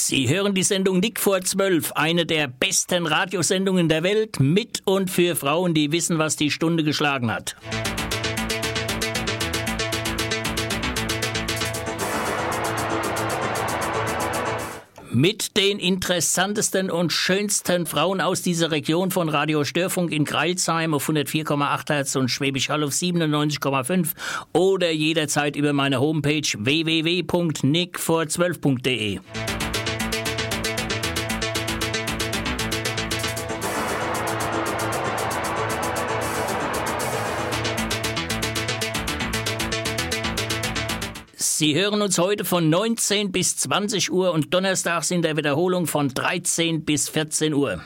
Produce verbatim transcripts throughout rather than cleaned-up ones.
Sie hören die Sendung Nick vor zwölf, eine der besten Radiosendungen der Welt, mit und für Frauen, die wissen, was die Stunde geschlagen hat. Mit den interessantesten und schönsten Frauen aus dieser Region von Radio Störfunk in Crailsheim auf hundertvier Komma acht Hertz und Schwäbisch Hall auf siebenundneunzig Komma fünf oder jederzeit über meine Homepage w w w punkt nick vor zwölf punkt de. Sie hören uns heute von neunzehn bis zwanzig Uhr und donnerstags in der Wiederholung von dreizehn bis vierzehn Uhr.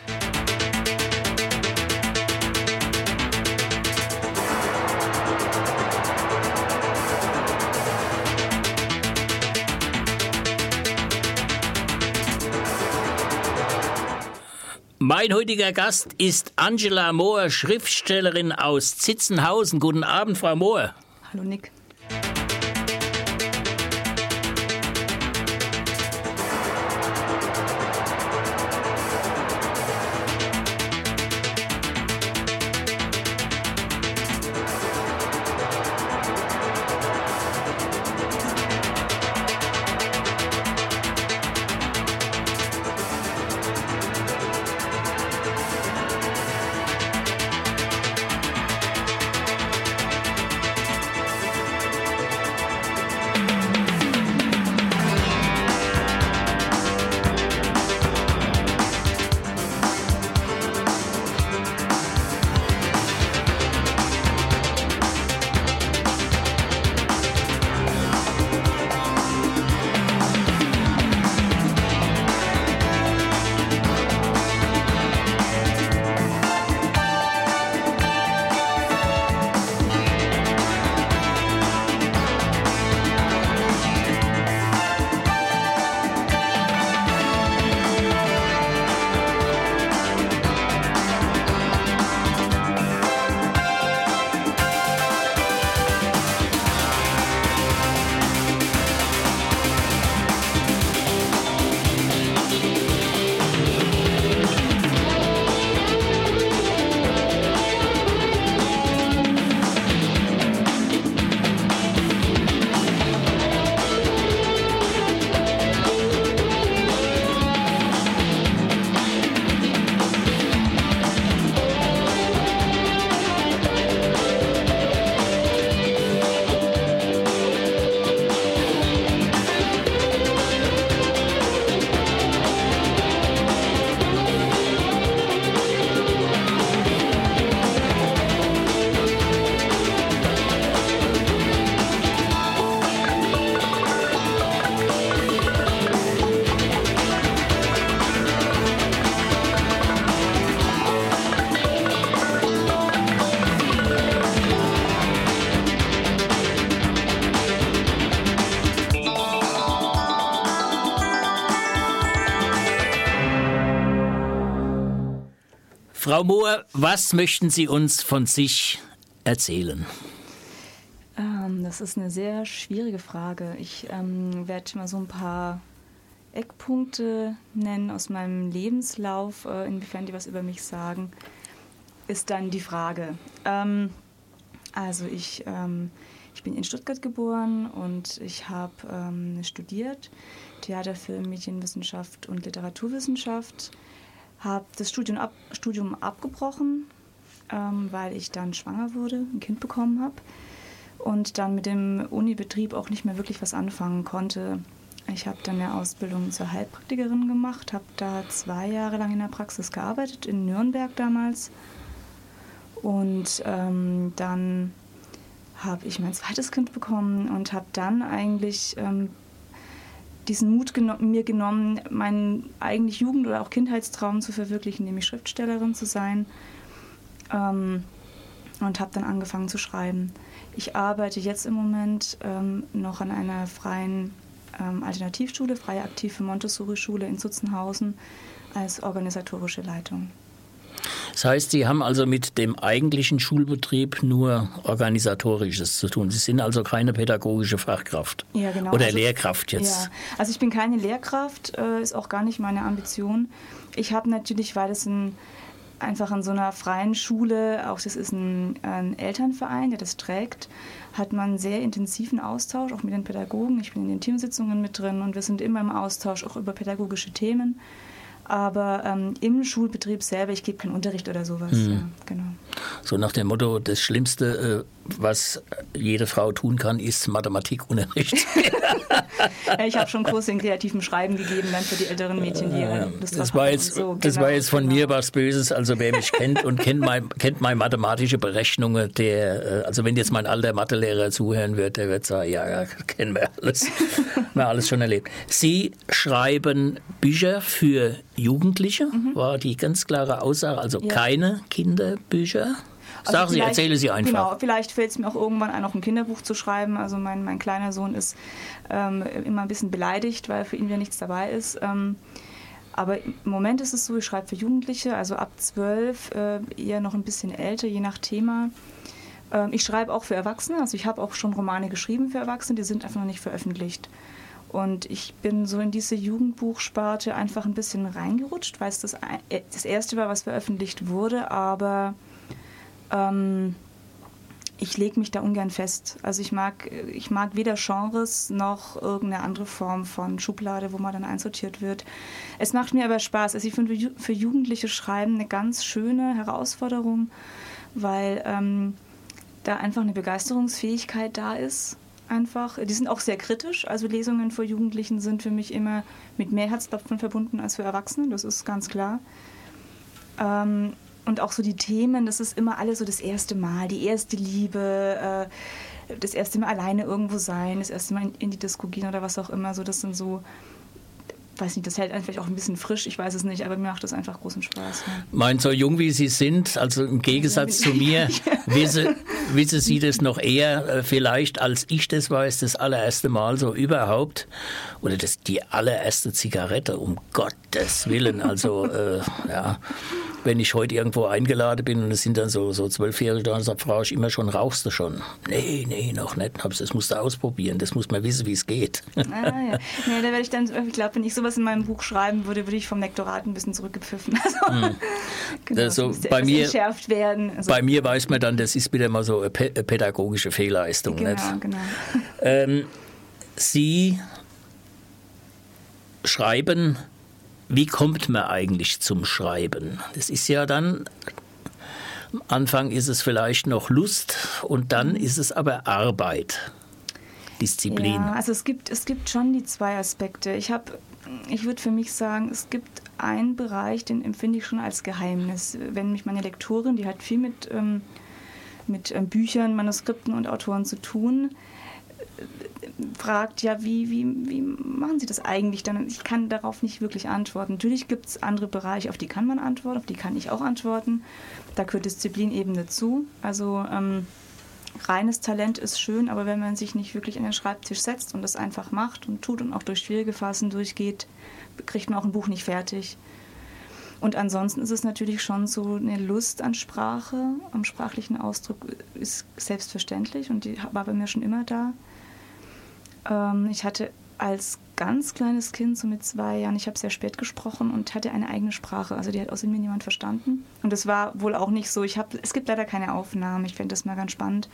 Mein heutiger Gast ist Angela Mohr, Schriftstellerin aus Zitzenhausen. Guten Abend, Frau Mohr. Hallo, Nick. Frau Mohr, was möchten Sie uns von sich erzählen? Ähm, das ist eine sehr schwierige Frage. Ich ähm, werde mal so ein paar Eckpunkte nennen aus meinem Lebenslauf. Äh, inwiefern die was über mich sagen, ist dann die Frage. Ähm, also ich, ähm, ich bin in Stuttgart geboren und ich habe ähm, studiert Theater, Film, Medienwissenschaft und Literaturwissenschaft. Habe das Studium, ab, Studium abgebrochen, ähm, weil ich dann schwanger wurde, ein Kind bekommen habe und dann mit dem Unibetrieb auch nicht mehr wirklich was anfangen konnte. Ich habe dann eine Ausbildung zur Heilpraktikerin gemacht, habe da zwei Jahre lang in der Praxis gearbeitet, in Nürnberg damals. Und ähm, dann habe ich mein zweites Kind bekommen und habe dann eigentlich ähm, diesen Mut geno- mir genommen, meinen eigentlich Jugend- oder auch Kindheitstraum zu verwirklichen, nämlich Schriftstellerin zu sein, ähm, und habe dann angefangen zu schreiben. Ich arbeite jetzt im Moment ähm, noch an einer freien ähm, Alternativschule, freie aktive Montessori-Schule in Zutzenhausen als organisatorische Leitung. Das heißt, Sie haben also mit dem eigentlichen Schulbetrieb nur Organisatorisches zu tun. Sie sind also keine pädagogische Fachkraft. Ja, genau. Oder also, Lehrkraft jetzt. Ja, also ich bin keine Lehrkraft, äh, ist auch gar nicht meine Ambition. Ich habe natürlich, weil es ein, einfach in so einer freien Schule, auch das ist ein, ein Elternverein, der das trägt, hat man einen sehr intensiven Austausch, auch mit den Pädagogen. Ich bin in den Teamsitzungen mit drin und wir sind immer im Austausch, auch über pädagogische Themen. Aber ähm, im Schulbetrieb selber, ich gebe keinen Unterricht oder sowas. Mhm. Ja, genau. So nach dem Motto, das Schlimmste, äh, was jede Frau tun kann, ist Mathematikunterricht. Ja, ich habe schon Kurse in kreativem Schreiben gegeben, dann für die älteren Mädchen, die ja, das, das war jetzt, so. Das genau, war jetzt von genau. mir was Böses. Also wer mich kennt und kennt, mein, kennt meine mathematische Berechnungen, der, also wenn jetzt mein alter Mathelehrer zuhören wird, der wird sagen, ja, kennen wir alles. Wir haben alles schon erlebt. Sie schreiben Bücher für Jugendliche, mhm. war die ganz klare Aussage, also ja. keine Kinderbücher. Also Sagen Sie, erzählen Sie einfach. Genau, vielleicht fällt es mir auch irgendwann ein, noch ein Kinderbuch zu schreiben. Also mein, mein kleiner Sohn ist ähm, immer ein bisschen beleidigt, weil für ihn ja nichts dabei ist. Ähm, aber im Moment ist es so, ich schreibe für Jugendliche, also ab zwölf, äh, eher noch ein bisschen älter, je nach Thema. Ähm, ich schreibe auch für Erwachsene, also ich habe auch schon Romane geschrieben für Erwachsene, die sind einfach noch nicht veröffentlicht. Und ich bin so in diese Jugendbuchsparte einfach ein bisschen reingerutscht, weil es das, das erste war, was veröffentlicht wurde, aber ähm, ich lege mich da ungern fest. Also ich mag, ich mag weder Genres noch irgendeine andere Form von Schublade, wo man dann einsortiert wird. Es macht mir aber Spaß. Also ich finde für Jugendliche Schreiben eine ganz schöne Herausforderung, weil ähm, da einfach eine Begeisterungsfähigkeit da ist. Einfach. Die sind auch sehr kritisch. Also Lesungen vor Jugendlichen sind für mich immer mit mehr Herzklopfen verbunden als für Erwachsene. Das ist ganz klar. Ähm, und auch so die Themen, das ist immer alles so das erste Mal, die erste Liebe, äh, das erste Mal alleine irgendwo sein, das erste Mal in, in die Disco gehen oder was auch immer. So, das sind so, weiß nicht, das hält einen vielleicht auch ein bisschen frisch, ich weiß es nicht, aber mir macht das einfach großen Spaß. Ja. Mein, so jung wie Sie sind, also im Gegensatz zu mir, wissen, wissen Sie das noch eher vielleicht, als ich das weiß, das allererste Mal so überhaupt, oder das, die allererste Zigarette, um Gottes Willen, also äh, ja, wenn ich heute irgendwo eingeladen bin und es sind dann so, so Zwölfjährige da, dann frage ich immer schon, rauchst du schon? Nee, nee, noch nicht. Das musst du ausprobieren, das muss man wissen, wie es geht. Ah, ja. Nee, da werde ich dann, ich glaube, wenn ich sowas in meinem Buch schreiben würde, würde ich vom Lektorat ein bisschen zurückgepfiffen. Also, hm. genau, also muss bei mir entschärft werden. Also, bei mir weiß man dann, das ist wieder mal so eine pädagogische Fehlleistung. Genau, nicht? genau. Ähm, Sie schreiben, wie kommt man eigentlich zum Schreiben? Das ist ja dann, am Anfang ist es vielleicht noch Lust und dann ist es aber Arbeit, Disziplin. Ja, also es gibt, es gibt schon die zwei Aspekte. Ich habe, ich würde für mich sagen, es gibt einen Bereich, den empfinde ich schon als Geheimnis. Wenn mich meine Lektorin, die hat viel mit, ähm, mit ähm, Büchern, Manuskripten und Autoren zu tun, fragt, ja, wie, wie, wie machen Sie das eigentlich dann? Ich kann darauf nicht wirklich antworten. Natürlich gibt es andere Bereiche, auf die kann man antworten, auf die kann ich auch antworten. Da gehört Disziplin eben dazu. Also ähm, reines Talent ist schön, aber wenn man sich nicht wirklich an den Schreibtisch setzt und das einfach macht und tut und auch durch schwierige Phasen durchgeht, kriegt man auch ein Buch nicht fertig. Und ansonsten ist es natürlich schon so, eine Lust an Sprache, am sprachlichen Ausdruck ist selbstverständlich und die war bei mir schon immer da. Ich hatte als ganz kleines Kind, so mit zwei Jahren, ich habe sehr spät gesprochen und hatte eine eigene Sprache. Also die hat außer mir niemand verstanden. Und das war wohl auch nicht so. Ich hab, es gibt leider keine Aufnahmen. Ich fände das mal ganz spannend.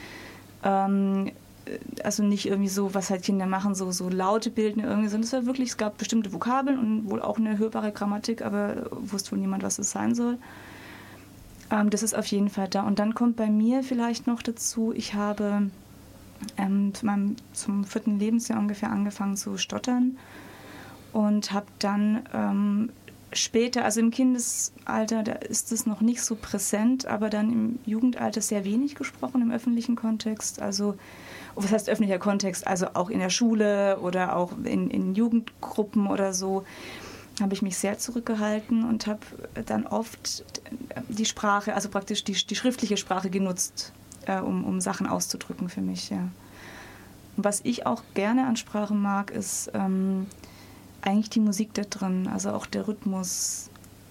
Ähm, also nicht irgendwie so, was halt Kinder machen, so, so Laute bilden irgendwie, sondern es war wirklich, es gab bestimmte Vokabeln und wohl auch eine hörbare Grammatik, aber wusste wohl niemand, was es sein soll. Ähm, das ist auf jeden Fall da. Und dann kommt bei mir vielleicht noch dazu, ich habe Ähm, zu meinem, zum vierten Lebensjahr ungefähr angefangen zu stottern und habe dann ähm, später, also im Kindesalter, da ist es noch nicht so präsent, aber dann im Jugendalter sehr wenig gesprochen im öffentlichen Kontext. Also, was heißt öffentlicher Kontext? Also auch in der Schule oder auch in, in Jugendgruppen oder so habe ich mich sehr zurückgehalten und habe dann oft die Sprache, also praktisch die, die schriftliche Sprache genutzt, Äh, um, um Sachen auszudrücken für mich, ja. Und was ich auch gerne an Sprache mag, ist ähm, eigentlich die Musik da drin, also auch der Rhythmus,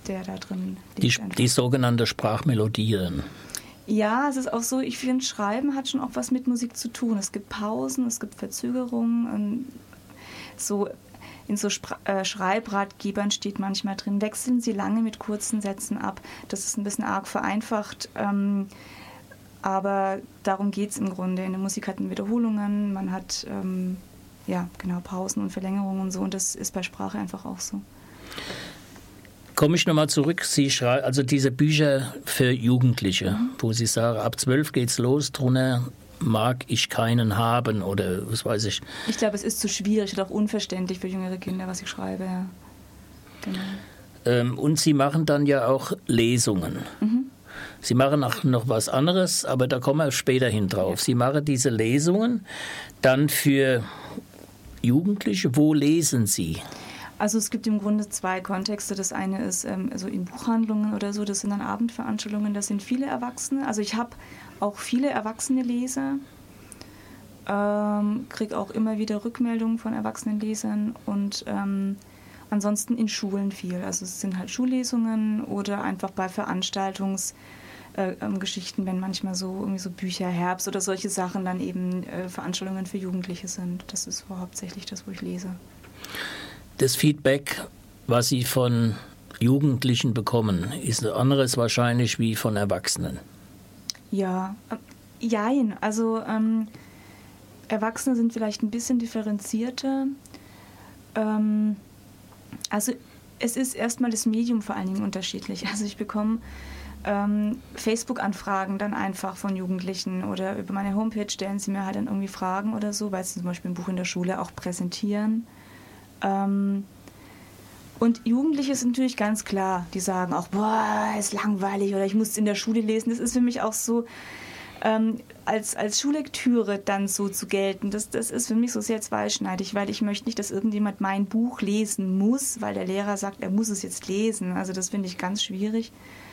der da drin liegt. Die, die sogenannte Sprachmelodien. Ja, es ist auch so, ich finde, Schreiben hat schon auch was mit Musik zu tun. Es gibt Pausen, es gibt Verzögerungen. So, in so Spra- äh, Schreibratgebern steht manchmal drin, wechseln Sie lange mit kurzen Sätzen ab. Das ist ein bisschen arg vereinfacht, ähm, aber darum geht es im Grunde. In der Musik hat man Wiederholungen, man hat ähm, ja, genau, Pausen und Verlängerungen und so, und das ist bei Sprache einfach auch so. Komme ich nochmal zurück, Sie schreiben, also diese Bücher für Jugendliche, mhm. wo Sie sagen, ab zwölf geht's los, drunter mag ich keinen haben oder was weiß ich. Ich glaube, es ist zu schwierig und auch unverständlich für jüngere Kinder, was ich schreibe, ja. Genau. Ähm, und Sie machen dann ja auch Lesungen. Mhm. Sie machen auch noch was anderes, aber da kommen wir später hin drauf. Ja. Sie machen diese Lesungen dann für Jugendliche. Wo lesen Sie? Also es gibt im Grunde zwei Kontexte. Das eine ist ähm, also in Buchhandlungen oder so, das sind dann Abendveranstaltungen, das sind viele Erwachsene. Also ich habe auch viele erwachsene Leser, ähm, kriege auch immer wieder Rückmeldungen von erwachsenen Lesern und ähm, ansonsten in Schulen viel. Also es sind halt Schullesungen oder einfach bei Veranstaltungsgeschichten, äh, wenn manchmal so irgendwie so Bücher, Herbst oder solche Sachen dann eben äh, Veranstaltungen für Jugendliche sind. Das ist hauptsächlich das, wo ich lese. Das Feedback, was Sie von Jugendlichen bekommen, ist ein anderes wahrscheinlich wie von Erwachsenen. Ja, äh, jein. Also ähm, Erwachsene sind vielleicht ein bisschen differenzierter. Ähm, also es ist erstmal das Medium vor allen Dingen unterschiedlich. Also ich bekomme ähm, Facebook-Anfragen dann einfach von Jugendlichen oder über meine Homepage stellen sie mir halt dann irgendwie Fragen oder so, weil sie zum Beispiel ein Buch in der Schule auch präsentieren. Ähm, und Jugendliche sind natürlich ganz klar, die sagen auch, boah, ist langweilig oder ich muss es in der Schule lesen. Das ist für mich auch so, ähm, als, als Schullektüre dann so zu gelten, das, das ist für mich so sehr zweischneidig, weil ich möchte nicht, dass irgendjemand mein Buch lesen muss, weil der Lehrer sagt, er muss es jetzt lesen. Also das finde ich ganz schwierig.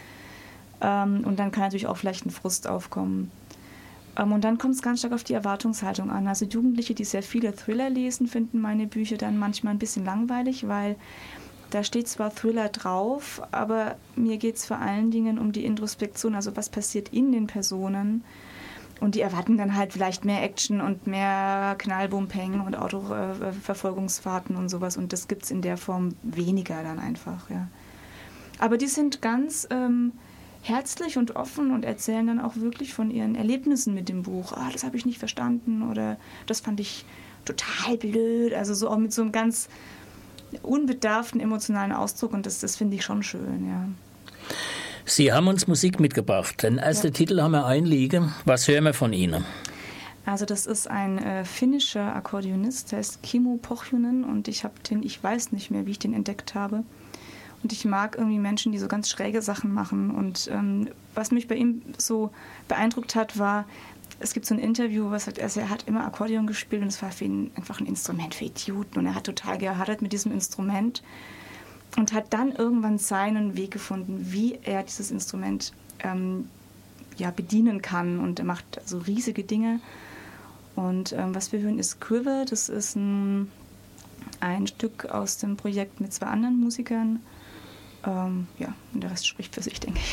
Ähm, und dann kann natürlich auch vielleicht ein Frust aufkommen. Ähm, und dann kommt es ganz stark auf die Erwartungshaltung an. Also Jugendliche, die sehr viele Thriller lesen, finden meine Bücher dann manchmal ein bisschen langweilig, weil da steht zwar Thriller drauf, aber mir geht es vor allen Dingen um die Introspektion, also was passiert in den Personen. Und die erwarten dann halt vielleicht mehr Action und mehr Knallbumpeng und Autoverfolgungsfahrten und sowas. Und das gibt es in der Form weniger dann einfach, ja. Aber die sind ganz ähm, herzlich und offen und erzählen dann auch wirklich von ihren Erlebnissen mit dem Buch. Ah, das habe ich nicht verstanden oder das fand ich total blöd. Also so auch mit so einem ganz unbedarften emotionalen Ausdruck, und das, das finde ich schon schön, ja. Sie haben uns Musik mitgebracht. Den ersten ja. Titel haben wir einliegen. Was hören wir von Ihnen? Also das ist ein äh, finnischer Akkordeonist, der heißt Kimmo Pohjonen, und ich habe den, ich weiß nicht mehr, wie ich den entdeckt habe. Und ich mag irgendwie Menschen, die so ganz schräge Sachen machen. Und ähm, was mich bei ihm so beeindruckt hat, war, es gibt so ein Interview, was sagt, also er hat immer Akkordeon gespielt und es war für ihn einfach ein Instrument für Idioten. Und er hat total gehadert mit diesem Instrument und hat dann irgendwann seinen Weg gefunden, wie er dieses Instrument ähm, ja, bedienen kann. Und er macht so riesige Dinge. Und ähm, was wir hören, ist Quiver. Das ist ein, ein Stück aus dem Projekt mit zwei anderen Musikern. Ähm, ja, und der Rest spricht für sich, denke ich.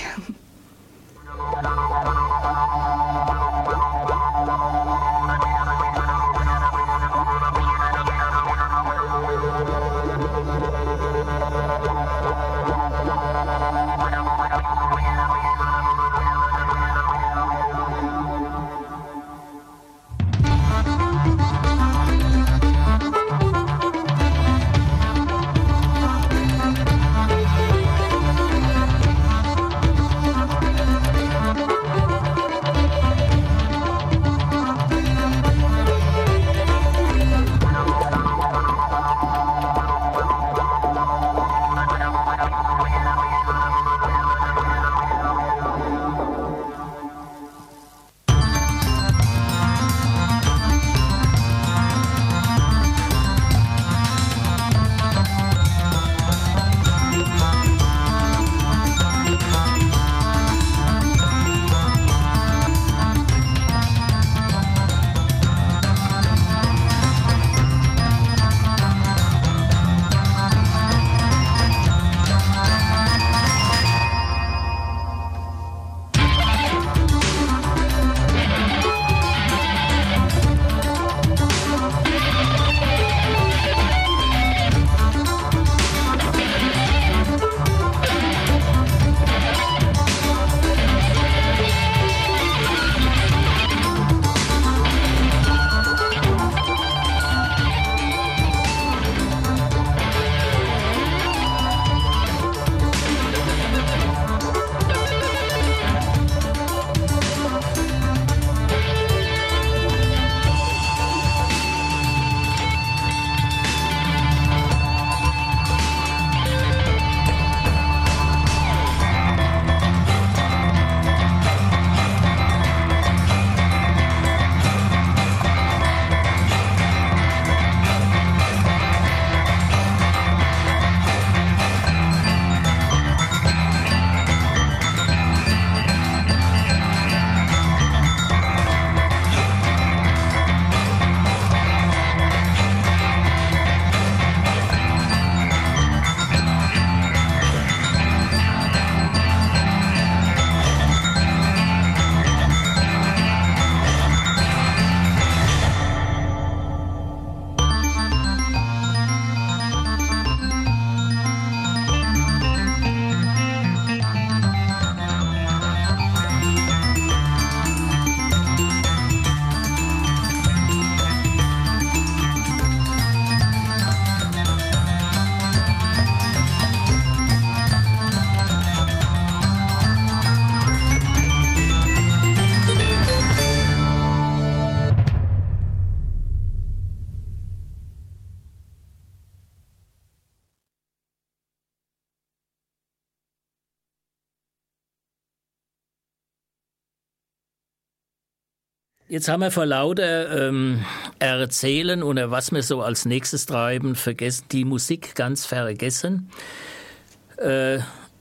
Jetzt haben wir vor lauter ähm, Erzählen oder was wir so als nächstes treiben, vergessen, die Musik ganz vergessen. Äh,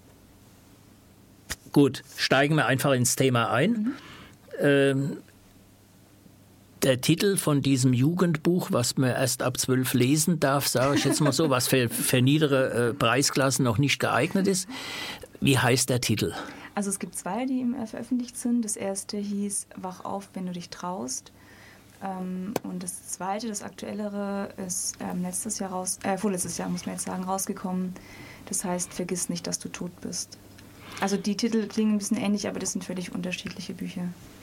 gut, steigen wir einfach ins Thema ein. Mhm. Ähm, der Titel von diesem Jugendbuch, was man erst ab zwölf lesen darf, sage ich jetzt mal so, was für, für niedere äh, Preisklassen noch nicht geeignet ist. Wie heißt der Titel? Also es gibt zwei, die veröffentlicht sind. Das erste hieß Wach auf, wenn du dich traust. Ähm, und das zweite, das aktuellere, ist ähm, letztes Jahr raus, äh, vorletztes Jahr muss man jetzt sagen, rausgekommen. Das heißt, vergiss nicht, dass du tot bist. Also die Titel klingen ein bisschen ähnlich, aber das sind völlig unterschiedliche Bücher.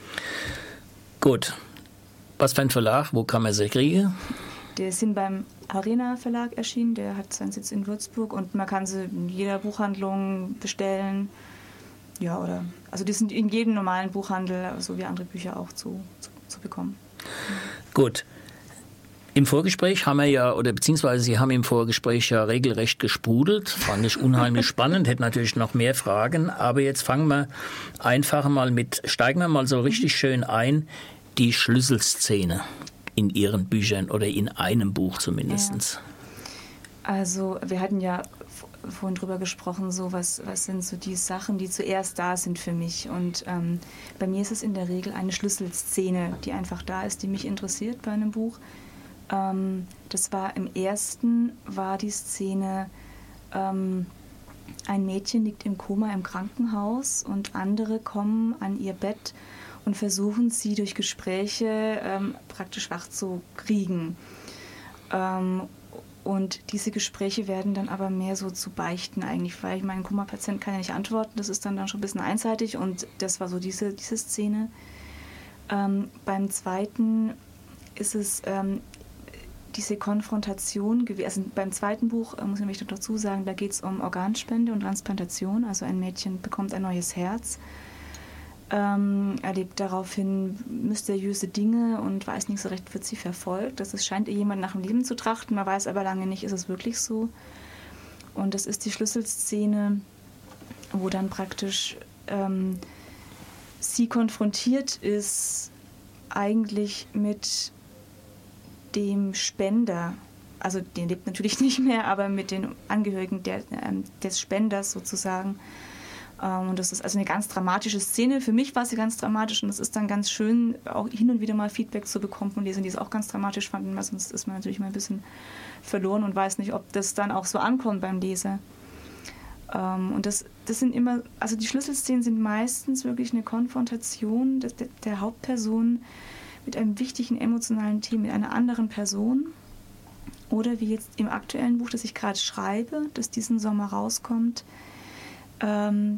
Gut. Was für ein Verlag? Wo kann man sie kriegen? Die sind beim Arena Verlag erschienen. Der hat seinen Sitz in Würzburg und man kann sie in jeder Buchhandlung bestellen. Ja, oder, also die sind in jedem normalen Buchhandel, so wie andere Bücher auch zu, zu, zu bekommen. Gut. Im Vorgespräch haben wir ja, oder beziehungsweise Sie haben im Vorgespräch ja regelrecht gesprudelt. Fand ich unheimlich spannend, hätte natürlich noch mehr Fragen. Aber jetzt fangen wir einfach mal mit, steigen wir mal so richtig schön ein, die Schlüsselszene in Ihren Büchern oder in einem Buch zumindest. Ja. Also wir hatten ja vorhin drüber gesprochen, so was, was sind so die Sachen, die zuerst da sind für mich. Und ähm, bei mir ist es in der Regel eine Schlüsselszene, die einfach da ist, die mich interessiert bei einem Buch. Ähm, das war im ersten, war die Szene, ähm, ein Mädchen liegt im Koma im Krankenhaus und andere kommen an ihr Bett und versuchen sie durch Gespräche ähm, praktisch wach zu kriegen. Ähm, Und diese Gespräche werden dann aber mehr so zu Beichten eigentlich, weil ich meine, ein Koma-Patient kann ja nicht antworten, das ist dann, dann schon ein bisschen einseitig und das war so diese, diese Szene. Ähm, beim zweiten ist es ähm, diese Konfrontation gewesen. Also beim zweiten Buch, äh, muss ich noch dazu sagen, da geht es um Organspende und Transplantation, also ein Mädchen bekommt ein neues Herz. Ähm, erlebt daraufhin mysteriöse Dinge und weiß nicht so recht, wird sie verfolgt. Das ist, scheint ihr jemand nach dem Leben zu trachten, man weiß aber lange nicht, ist es wirklich so. Und das ist die Schlüsselszene, wo dann praktisch ähm, sie konfrontiert ist eigentlich mit dem Spender. Also den lebt natürlich nicht mehr, aber mit den Angehörigen der, ähm, des Spenders sozusagen. Und das ist also eine ganz dramatische Szene. Für mich war sie ganz dramatisch und es ist dann ganz schön, auch hin und wieder mal Feedback zu bekommen von Lesern, die es auch ganz dramatisch fanden, weil sonst ist man natürlich mal ein bisschen verloren und weiß nicht, ob das dann auch so ankommt beim Leser. Und das, das sind immer, also die Schlüsselszenen sind meistens wirklich eine Konfrontation der, der Hauptperson mit einem wichtigen emotionalen Thema, mit einer anderen Person. Oder wie jetzt im aktuellen Buch, das ich gerade schreibe, das diesen Sommer rauskommt. Ähm,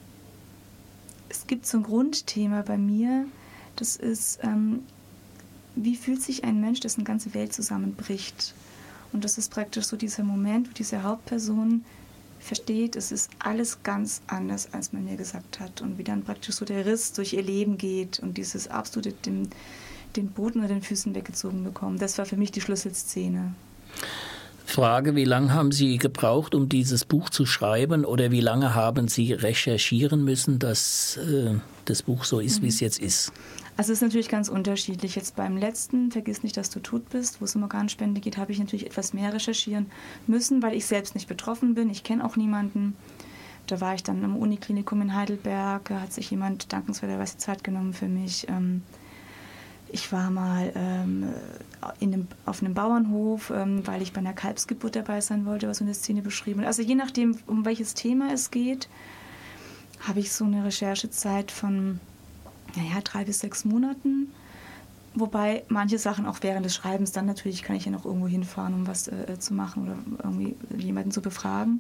es gibt so ein Grundthema bei mir, das ist, ähm, wie fühlt sich ein Mensch, dessen ganze Welt zusammenbricht? Und das ist praktisch so dieser Moment, wo diese Hauptperson versteht, es ist alles ganz anders, als man mir gesagt hat. Und wie dann praktisch so der Riss durch ihr Leben geht und dieses absolute den, den Boden unter den Füßen weggezogen bekommen. Das war für mich die Schlüsselszene. Frage, wie lange haben Sie gebraucht, um dieses Buch zu schreiben oder wie lange haben Sie recherchieren müssen, dass äh, das Buch so ist, mhm. wie es jetzt ist? Also es ist natürlich ganz unterschiedlich. Jetzt beim letzten, Vergiss nicht, dass du tot bist, wo es um Organspende geht, habe ich natürlich etwas mehr recherchieren müssen, weil ich selbst nicht betroffen bin. Ich kenne auch niemanden. Da war ich dann im Uniklinikum in Heidelberg, da hat sich jemand dankenswerterweise Zeit genommen für mich. Ähm, Ich war mal ähm, in einem, auf einem Bauernhof, ähm, weil ich bei einer Kalbsgeburt dabei sein wollte, was so eine Szene beschrieben wird. Also je nachdem, um welches Thema es geht, habe ich so eine Recherchezeit von naja, drei bis sechs Monaten. Wobei manche Sachen auch während des Schreibens, dann natürlich kann ich ja noch irgendwo hinfahren, um was äh, zu machen oder irgendwie jemanden zu befragen.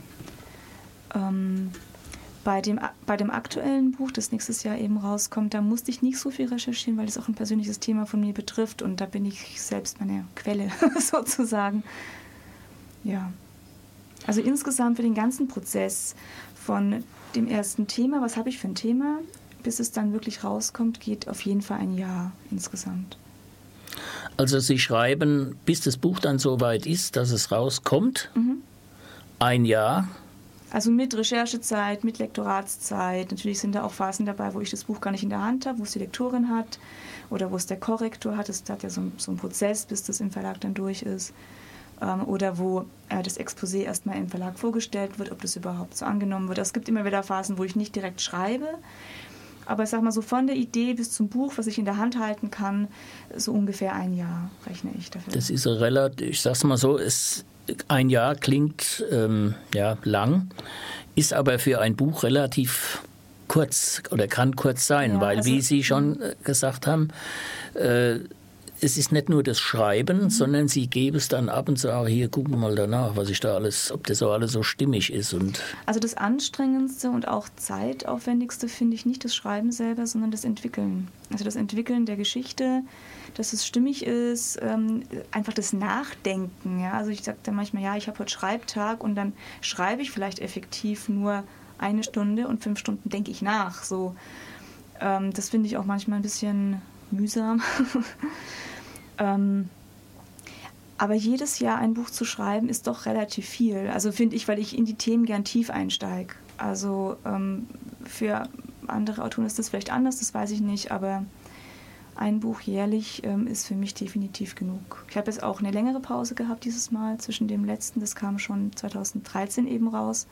Ähm, Bei dem, bei dem aktuellen Buch, das nächstes Jahr eben rauskommt, da musste ich nicht so viel recherchieren, weil es auch ein persönliches Thema von mir betrifft und da bin ich selbst meine Quelle sozusagen. Ja. Also insgesamt für den ganzen Prozess von dem ersten Thema, was habe ich für ein Thema, bis es dann wirklich rauskommt, geht auf jeden Fall ein Jahr insgesamt. Also Sie schreiben, bis das Buch dann so weit ist, dass es rauskommt, mhm. ein Jahr. Also mit Recherchezeit, mit Lektoratszeit. Natürlich sind da auch Phasen dabei, wo ich das Buch gar nicht in der Hand habe, wo es die Lektorin hat oder wo es der Korrektor hat. Das hat ja so, so einen Prozess, bis das im Verlag dann durch ist. Ähm, oder wo äh, das Exposé erstmal im Verlag vorgestellt wird, ob das überhaupt so angenommen wird. Es gibt immer wieder Phasen, wo ich nicht direkt schreibe. Aber ich sag mal so, von der Idee bis zum Buch, was ich in der Hand halten kann, so ungefähr ein Jahr rechne ich dafür. Das ist relativ, ich sag's mal so, es, ein Jahr klingt ähm, ja, lang, ist aber für ein Buch relativ kurz oder kann kurz sein, ja, weil, also, wie Sie schon äh, gesagt haben, äh, es ist nicht nur das Schreiben, mhm. sondern Sie geben es dann ab und zu auch, hier, gucken wir mal danach, was ich da alles, ob das so alles so stimmig ist. Und also das Anstrengendste und auch zeitaufwendigste finde ich nicht das Schreiben selber, sondern das Entwickeln. Also das Entwickeln der Geschichte, dass es stimmig ist, ähm, einfach das Nachdenken. Ja? Also ich sage dann manchmal, ja, ich habe heute Schreibtag und dann schreibe ich vielleicht effektiv nur eine Stunde und fünf Stunden denke ich nach. So, ähm, das finde ich auch manchmal ein bisschen mühsam. ähm, aber jedes Jahr ein Buch zu schreiben ist doch relativ viel. Also finde ich, weil ich in die Themen gern tief einsteige. Also ähm, für andere Autoren ist das vielleicht anders, das weiß ich nicht, aber ein Buch jährlich ähm, ist für mich definitiv genug. Ich habe jetzt auch eine längere Pause gehabt dieses Mal zwischen dem letzten, das kam schon zweitausenddreizehn eben raus,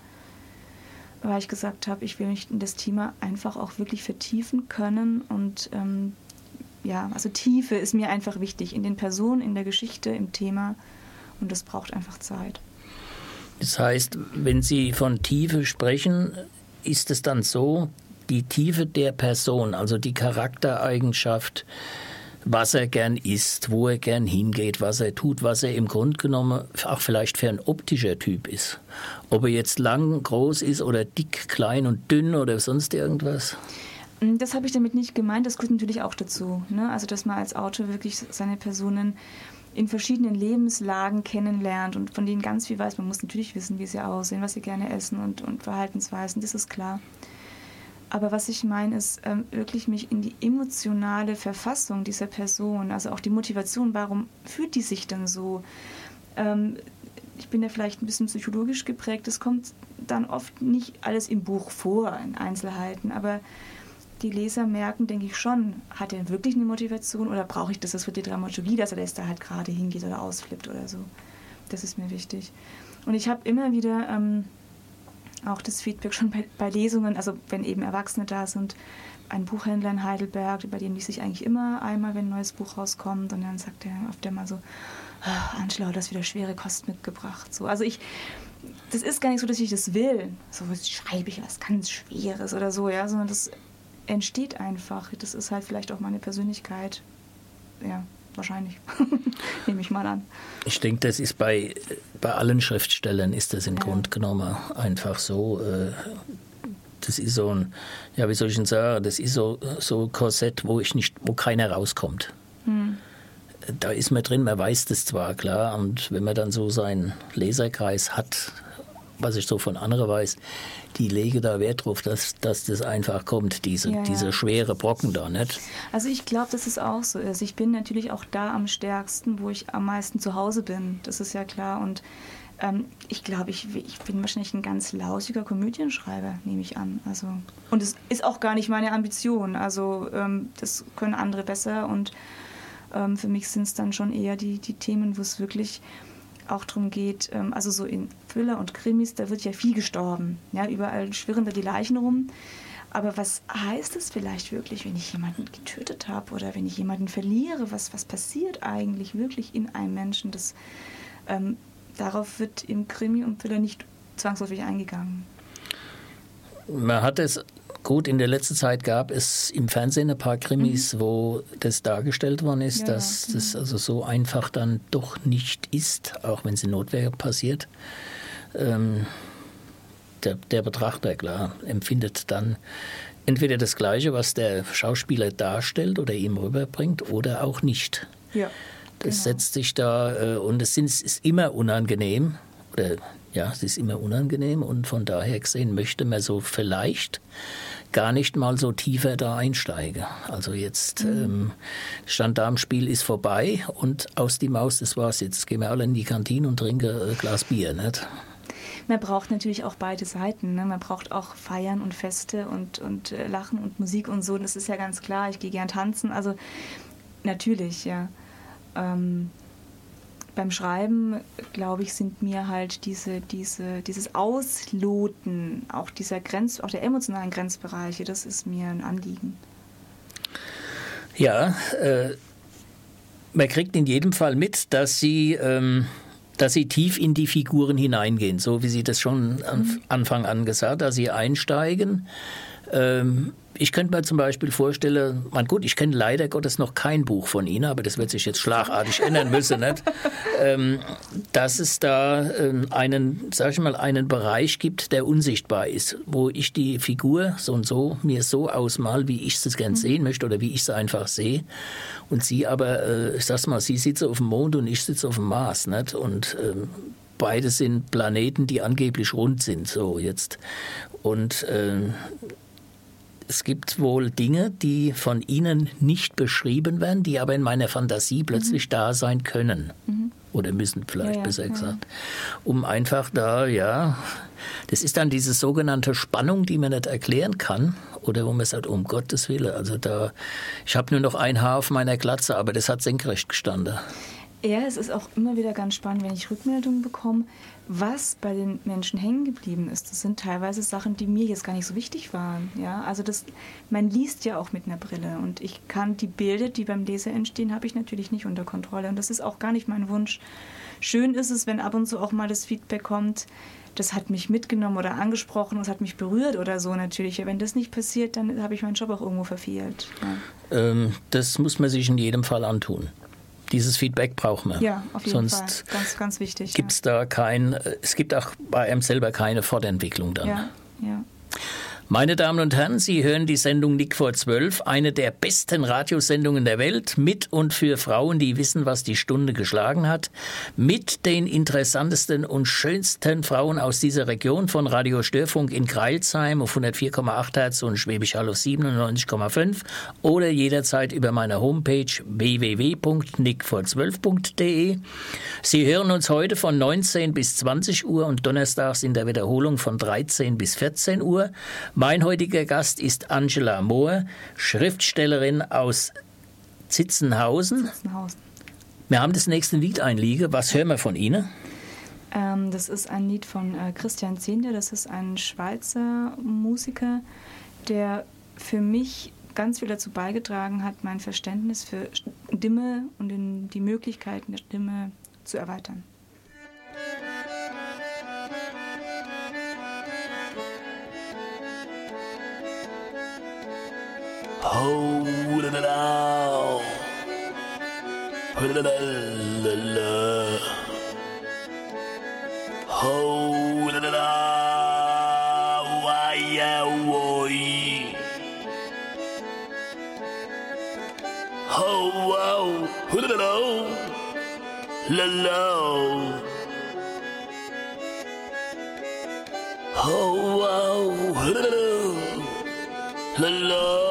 weil ich gesagt habe, ich will mich in das Thema einfach auch wirklich vertiefen können und ähm, ja, also Tiefe ist mir einfach wichtig in den Personen, in der Geschichte, im Thema und das braucht einfach Zeit. Das heißt, wenn Sie von Tiefe sprechen, ist es dann so, die Tiefe der Person, also die Charaktereigenschaft, was er gern isst, wo er gern hingeht, was er tut, was er im Grunde genommen auch vielleicht für ein optischer Typ ist. Ob er jetzt lang, groß ist oder dick, klein und dünn oder sonst irgendwas. Das habe ich damit nicht gemeint, das gehört natürlich auch dazu. Ne? Also dass man als Autor wirklich seine Personen in verschiedenen Lebenslagen kennenlernt und von denen ganz viel weiß. Man muss natürlich wissen, wie sie aussehen, was sie gerne essen und, und Verhaltensweisen, das ist klar. Aber was ich meine, ist ähm, wirklich mich in die emotionale Verfassung dieser Person, also auch die Motivation, warum fühlt die sich denn so? Ähm, ich bin ja vielleicht ein bisschen psychologisch geprägt, das kommt dann oft nicht alles im Buch vor, in Einzelheiten, aber die Leser merken, denke ich schon, hat er wirklich eine Motivation oder brauche ich das, das für die Dramaturgie, dass er das da halt gerade hingeht oder ausflippt oder so. Das ist mir wichtig. Und ich habe immer wieder ähm, auch das Feedback schon bei, bei Lesungen, also wenn eben Erwachsene da sind, ein Buchhändler in Heidelberg, bei dem liest ich eigentlich immer einmal, wenn ein neues Buch rauskommt und dann sagt er oft mal so, oh, Angela, du hast wieder schwere Kost mitgebracht. So, also ich, das ist gar nicht so, dass ich das will, so was schreibe ich was ganz Schweres oder so, ja, sondern das entsteht einfach. Das ist halt vielleicht auch meine Persönlichkeit. Ja, wahrscheinlich. Nehme ich mal an. Ich denke, das ist bei, bei allen Schriftstellern ist das im ja. Grunde genommen einfach so. Äh, das ist so ein, ja, wie soll ich denn sagen, das ist so so ein Korsett, wo ich nicht, wo keiner rauskommt. Hm. Da ist man drin, man weiß das zwar, klar, und wenn man dann so seinen Leserkreis hat, was ich so von anderen weiß, die lege da Wert drauf, dass, dass das einfach kommt, diese, ja, ja. diese schwere Brocken da, nicht? Also ich glaube, dass es auch so ist. Ich bin natürlich auch da am stärksten, wo ich am meisten zu Hause bin. Das ist ja klar. Und ähm, ich glaube, ich, ich bin wahrscheinlich ein ganz lausiger Komödienschreiber, nehme ich an. Also, und es ist auch gar nicht meine Ambition. Also ähm, das können andere besser. Und ähm, für mich sind es dann schon eher die, die Themen, wo es wirklich auch darum geht, also so in Thriller und Krimis, da wird ja viel gestorben. Ja, überall schwirren da die Leichen rum. Aber was heißt es vielleicht wirklich, wenn ich jemanden getötet habe oder wenn ich jemanden verliere? Was, was passiert eigentlich wirklich in einem Menschen? Das, ähm, darauf wird im Krimi und Thriller nicht zwangsläufig eingegangen. Man hat es gut, in der letzten Zeit gab es im Fernsehen ein paar Krimis, mhm. wo das dargestellt worden ist, ja, dass ja. das also so einfach dann doch nicht ist, auch wenn es in Notwehr passiert. Ähm, der, der Betrachter, klar, empfindet dann entweder das Gleiche, was der Schauspieler darstellt oder ihm rüberbringt, oder auch nicht. Ja, das genau. setzt sich da, äh, und es ist immer unangenehm, oder ja, es ist immer unangenehm, und von daher gesehen möchte man so vielleicht gar nicht mal so tiefer da einsteigen. Also jetzt, mhm. ähm, Gendarmenspiel ist vorbei und aus die Maus, das war's jetzt. Gehen wir alle in die Kantine und trinken ein Glas Bier, nicht? man braucht natürlich auch beide Seiten. Ne? Man braucht auch Feiern und Feste und, und äh, Lachen und Musik und so. Das ist ja ganz klar. Ich gehe gern tanzen. Also natürlich, ja. Ähm, beim Schreiben, glaube ich, sind mir halt diese, diese, dieses Ausloten auch dieser Grenz, auch der emotionalen Grenzbereiche, das ist mir ein Anliegen. Ja, äh, man kriegt in jedem Fall mit, dass Sie, ähm, dass Sie tief in die Figuren hineingehen, so wie Sie das schon am mhm. Anfang an gesagt haben, dass Sie einsteigen. Ähm, ich könnte mir zum Beispiel vorstellen, man, gut, ich kenne leider Gottes noch kein Buch von Ihnen, aber das wird sich jetzt schlagartig ändern müssen, nicht? Ähm, dass es da ähm, einen, sag ich mal, einen Bereich gibt, der unsichtbar ist, wo ich die Figur so und so mir so ausmal, wie ich es gern sehen möchte oder wie ich es einfach sehe. Und Sie aber, äh, ich sag's mal, Sie sitzen auf dem Mond und ich sitze auf dem Mars, nicht? Und ähm, beide sind Planeten, die angeblich rund sind, so jetzt. Und äh, es gibt wohl Dinge, die von Ihnen nicht beschrieben werden, die aber in meiner Fantasie plötzlich mhm. da sein können. Mhm. Oder müssen vielleicht, ja, ja, besser gesagt. Ja. Um einfach da, ja, das ist dann diese sogenannte Spannung, die man nicht erklären kann. Oder wo man sagt, um Gottes Willen, also da, ich habe nur noch ein Haar auf meiner Glatze, aber das hat senkrecht gestanden. Ja, es ist auch immer wieder ganz spannend, wenn ich Rückmeldungen bekomme, was bei den Menschen hängen geblieben ist. Das sind teilweise Sachen, die mir jetzt gar nicht so wichtig waren. Ja, also das, man liest ja auch mit einer Brille und ich kann die Bilder, die beim Leser entstehen, habe ich natürlich nicht unter Kontrolle und das ist auch gar nicht mein Wunsch. Schön ist es, wenn ab und zu auch mal das Feedback kommt, das hat mich mitgenommen oder angesprochen, das hat mich berührt oder so natürlich. Ja, wenn das nicht passiert, dann habe ich meinen Job auch irgendwo verfehlt. Ja. Ähm, das muss man sich in jedem Fall antun. Dieses Feedback braucht man. Ja, auf jeden Sonst Fall. Ganz, ganz wichtig. Gibt's ja. da kein, es gibt auch bei einem selber keine Fortentwicklung dann. Ja, ja. Meine Damen und Herren, Sie hören die Sendung Nick vor zwölf, eine der besten Radiosendungen der Welt, mit und für Frauen, die wissen, was die Stunde geschlagen hat, mit den interessantesten und schönsten Frauen aus dieser Region von Radio Störfunk in Crailsheim auf hundertvier Komma acht Hertz und Schwäbisch Hall auf siebenundneunzig Komma fünf oder jederzeit über meine Homepage w w w punkt nick vor zwölf punkt d e. Sie hören uns heute von neunzehn bis zwanzig Uhr und donnerstags in der Wiederholung von dreizehn bis vierzehn Uhr. Mein heutiger Gast ist Angela Mohr, Schriftstellerin aus Zitzenhausen. Zitzenhausen. Wir haben das nächste Lied einliegen. Was hören wir von Ihnen? Ähm, das ist ein Lied von äh, Christian Zehnder. Das ist ein Schweizer Musiker, der für mich ganz viel dazu beigetragen hat, mein Verständnis für Stimme und den, die Möglichkeiten der Stimme zu erweitern. Oh, la la la, oh, la la la la, oh, la la la, why yeah, why, oh, wow, oh, la la la, la la, oh, wow, oh, la la la, la la.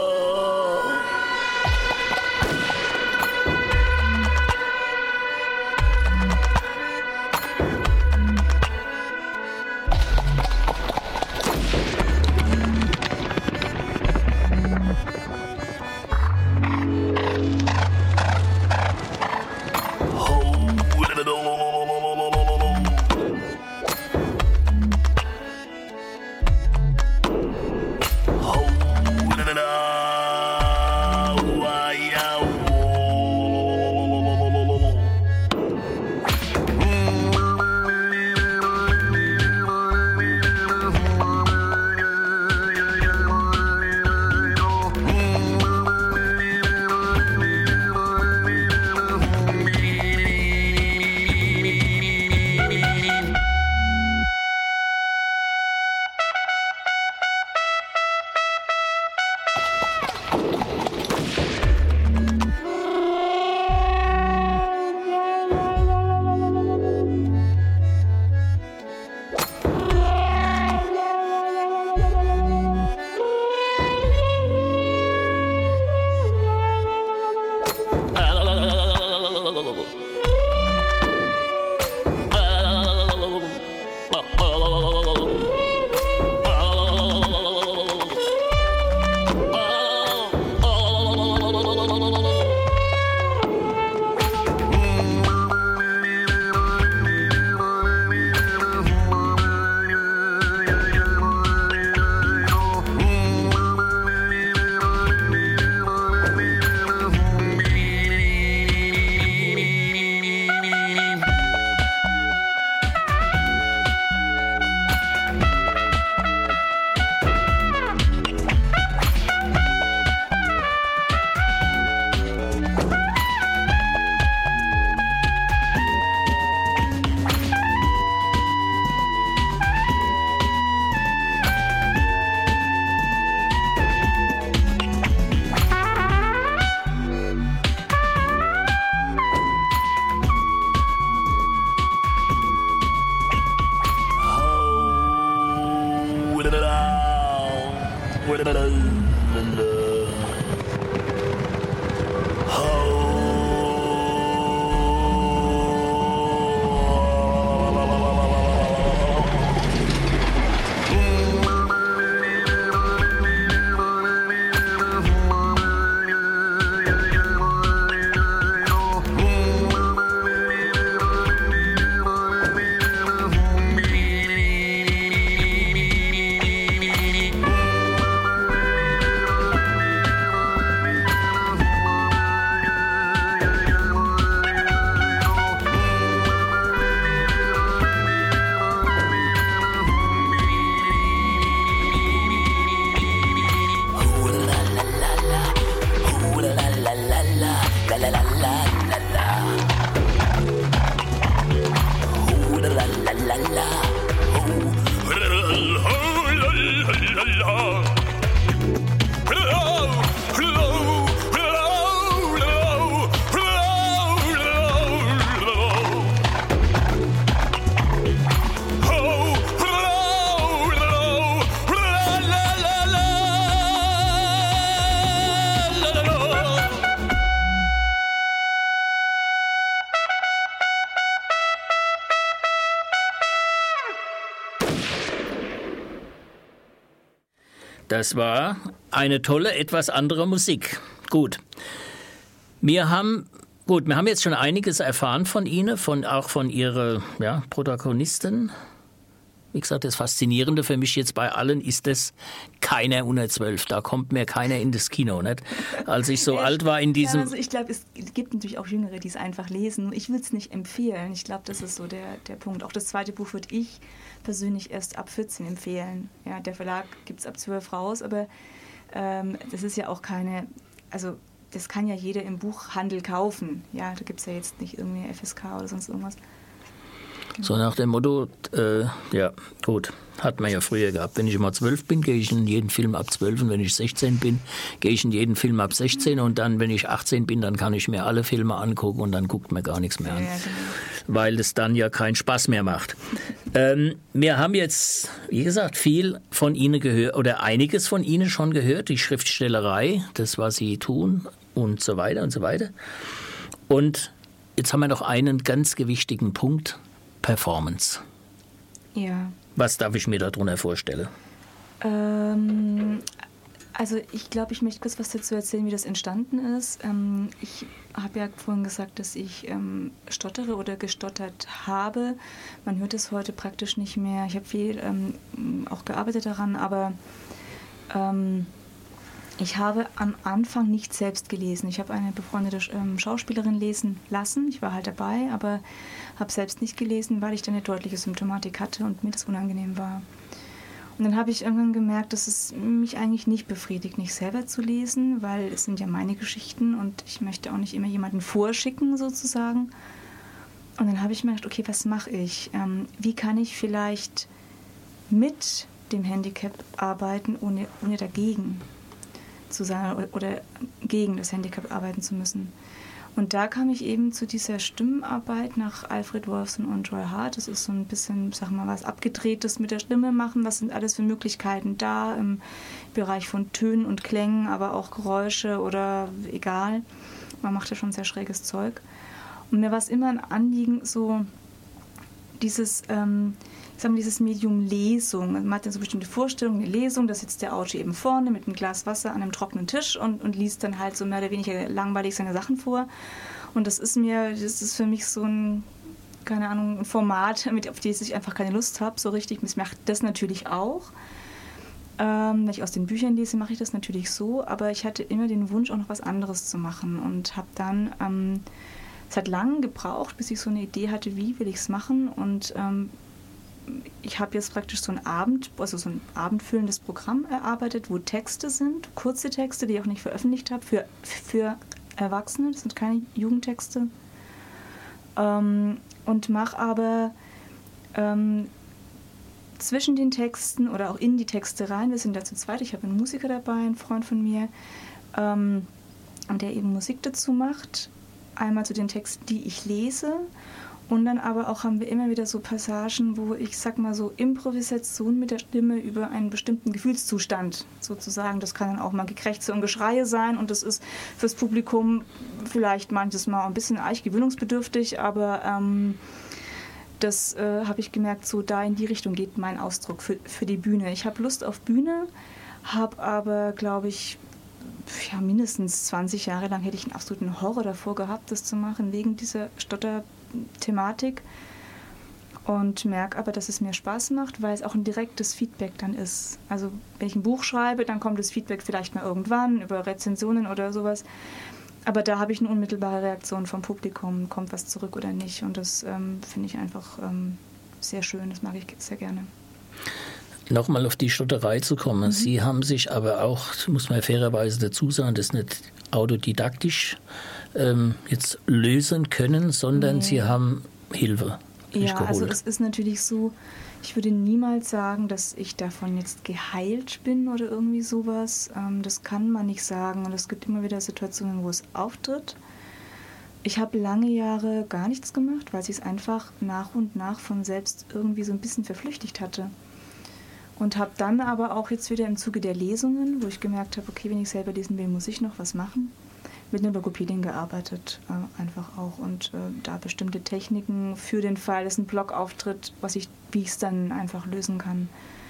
Oh, la la la. Das war eine tolle, etwas andere Musik. Gut. Wir haben, gut, wir haben jetzt schon einiges erfahren von Ihnen, von, auch von Ihrer ja, Protagonisten. Wie gesagt, das Faszinierende für mich jetzt bei allen ist es, keiner unter zwölf. Da kommt mir keiner in das Kino, nicht? Als ich so ja, alt war in diesem... Ja, also ich glaube, es gibt natürlich auch Jüngere, die es einfach lesen. Ich würde es nicht empfehlen. Ich glaube, das ist so der, der Punkt. Auch das zweite Buch würde ich persönlich erst ab vierzehn empfehlen. Ja, der Verlag gibt es ab zwölf raus, aber ähm, das ist ja auch keine... Also das kann ja jeder im Buchhandel kaufen. Ja, da gibt es ja jetzt nicht irgendwie F S K oder sonst irgendwas. So nach dem Motto, äh, ja, gut, hat man ja früher gehabt. Wenn ich immer zwölf bin, gehe ich in jeden Film ab zwölf und wenn ich sechzehn bin, gehe ich in jeden Film ab sechzehn und dann, wenn ich achtzehn bin, dann kann ich mir alle Filme angucken und dann guckt mir gar nichts mehr an, ja, genau. Weil es dann ja keinen Spaß mehr macht. ähm, wir haben jetzt, wie gesagt, viel von Ihnen gehört oder einiges von Ihnen schon gehört, die Schriftstellerei, das, was Sie tun und so weiter und so weiter. Und jetzt haben wir noch einen ganz gewichtigen Punkt, Performance. Ja. Was darf ich mir darunter vorstellen? Ähm, also ich glaube, ich möchte kurz was dazu erzählen, wie das entstanden ist. Ähm, ich habe ja vorhin gesagt, dass ich ähm, stottere oder gestottert habe. Man hört es heute praktisch nicht mehr. Ich habe viel ähm, auch gearbeitet daran, aber ähm, ich habe am Anfang nicht selbst gelesen. Ich habe eine befreundete ähm, Schauspielerin lesen lassen. Ich war halt dabei, aber habe selbst nicht gelesen, weil ich dann eine deutliche Symptomatik hatte und mir das unangenehm war. Und dann habe ich irgendwann gemerkt, dass es mich eigentlich nicht befriedigt, nicht selber zu lesen, weil es sind ja meine Geschichten und ich möchte auch nicht immer jemanden vorschicken sozusagen. Und dann habe ich mir gedacht, okay, was mache ich? Ähm, wie kann ich vielleicht mit dem Handicap arbeiten, ohne, ohne dagegen zu sein oder, oder gegen das Handicap arbeiten zu müssen? Und da kam ich eben zu dieser Stimmenarbeit nach Alfred Wolfson und Roy Hart. Das ist so ein bisschen, sag mal, was Abgedrehtes mit der Stimme machen. Was sind alles für Möglichkeiten da im Bereich von Tönen und Klängen, aber auch Geräusche oder egal. Man macht ja schon sehr schräges Zeug. Und mir war es immer ein Anliegen, so dieses, ähm, ich sag mal, dieses Medium Lesung. Man hat ja so bestimmte Vorstellungen, eine Lesung, da sitzt der Autor eben vorne mit einem Glas Wasser an einem trockenen Tisch und, und liest dann halt so mehr oder weniger langweilig seine Sachen vor. Und das ist mir, das ist für mich so ein, keine Ahnung, ein Format, mit, auf das ich einfach keine Lust habe, so richtig. Das macht das natürlich auch. Ähm, wenn ich aus den Büchern lese, mache ich das natürlich so, aber ich hatte immer den Wunsch, auch noch was anderes zu machen und habe dann, ähm, es hat lange gebraucht, bis ich so eine Idee hatte, wie will ich es machen und ähm, ich habe jetzt praktisch so ein Abend, also so ein abendfüllendes Programm erarbeitet, wo Texte sind, kurze Texte, die ich auch nicht veröffentlicht habe, für, für Erwachsene, das sind keine Jugendtexte. Ähm, und mache aber ähm, zwischen den Texten oder auch in die Texte rein, wir sind da zu zweit, ich habe einen Musiker dabei, einen Freund von mir, ähm, der eben Musik dazu macht, einmal zu den Texten, die ich lese Und dann aber auch haben wir immer wieder so Passagen, wo ich sag mal so Improvisation mit der Stimme über einen bestimmten Gefühlszustand sozusagen. Das kann dann auch mal Gekrächze und Geschreie sein und das ist fürs Publikum vielleicht manches Mal ein bisschen arg gewöhnungsbedürftig, aber ähm, das äh, habe ich gemerkt, so da in die Richtung geht mein Ausdruck für, für die Bühne. Ich habe Lust auf Bühne, habe aber, glaube ich, ja, mindestens zwanzig Jahre lang hätte ich einen absoluten Horror davor gehabt, das zu machen, wegen dieser Stotter-Thematik. Und merke aber, dass es mir Spaß macht, weil es auch ein direktes Feedback dann ist. Also wenn ich ein Buch schreibe, dann kommt das Feedback vielleicht mal irgendwann über Rezensionen oder sowas. Aber da habe ich eine unmittelbare Reaktion vom Publikum, kommt was zurück oder nicht. Und das ähm, finde ich einfach ähm, sehr schön, das mag ich sehr gerne. Nochmal auf die Stotterei zu kommen. Mhm. Sie haben sich aber auch, muss man fairerweise dazu sagen, das nicht autodidaktisch ähm, jetzt lösen können, sondern nee. Sie haben Hilfe. Ja, also es ist natürlich so, ich würde niemals sagen, dass ich davon jetzt geheilt bin oder irgendwie sowas. Ähm, das kann man nicht sagen und es gibt immer wieder Situationen, wo es auftritt. Ich habe lange Jahre gar nichts gemacht, weil sich es einfach nach und nach von selbst irgendwie so ein bisschen verflüchtigt hatte. Und habe dann aber auch jetzt wieder im Zuge der Lesungen, wo ich gemerkt habe, okay, wenn ich selber lesen will, muss ich noch was machen, mit einer Logopädin gearbeitet, äh, einfach auch. Und äh, da bestimmte Techniken für den Fall, dass ein Block auftritt, was ich, wie ich es dann einfach lösen kann.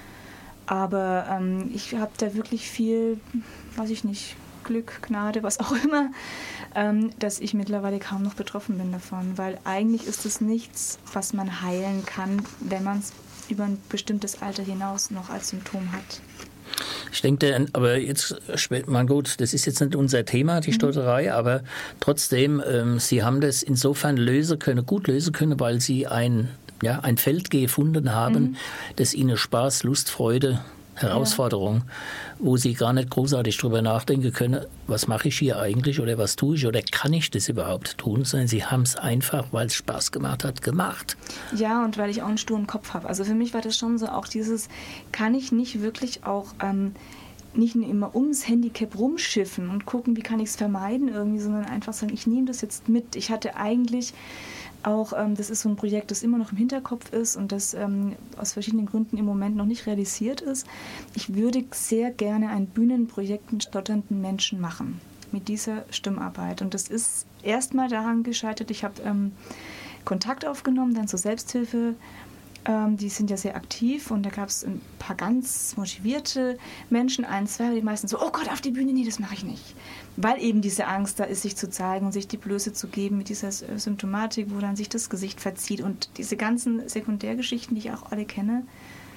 Aber ähm, ich habe da wirklich viel, weiß ich nicht, Glück, Gnade, was auch immer, ähm, dass ich mittlerweile kaum noch betroffen bin davon. Weil eigentlich ist es nichts, was man heilen kann, wenn man es über ein bestimmtes Alter hinaus noch als Symptom hat. Ich denke, aber jetzt, mein Gott, das ist jetzt nicht unser Thema, die Stotterei, mhm. aber trotzdem, ähm, Sie haben das insofern lösen können, gut lösen können, weil Sie ein, ja, ein Feld gefunden haben, mhm. das Ihnen Spaß, Lust, Freude, Herausforderung, ja. wo Sie gar nicht großartig drüber nachdenken können, was mache ich hier eigentlich oder was tue ich oder kann ich das überhaupt tun, sondern Sie haben es einfach, weil es Spaß gemacht hat, gemacht. Ja, und weil ich auch einen sturen Kopf habe. Also für mich war das schon so auch dieses, kann ich nicht wirklich auch ähm, nicht immer ums Handicap rumschiffen und gucken, wie kann ich es vermeiden irgendwie, sondern einfach sagen, ich nehme das jetzt mit. Ich hatte eigentlich auch, ähm, das ist so ein Projekt, das immer noch im Hinterkopf ist und das ähm, aus verschiedenen Gründen im Moment noch nicht realisiert ist. Ich würde sehr gerne ein Bühnenprojekt mit stotternden Menschen machen, mit dieser Stimmarbeit. Und das ist erstmal daran gescheitert, ich habe ähm, Kontakt aufgenommen, dann zur Selbsthilfe. Ähm, die sind ja sehr aktiv und da gab es ein paar ganz motivierte Menschen, ein, zwei, die meisten so, oh Gott, auf die Bühne, nee, das mache ich nicht. Weil eben diese Angst da ist, sich zu zeigen und sich die Blöße zu geben mit dieser Symptomatik, wo dann sich das Gesicht verzieht und diese ganzen Sekundärgeschichten, die ich auch alle kenne.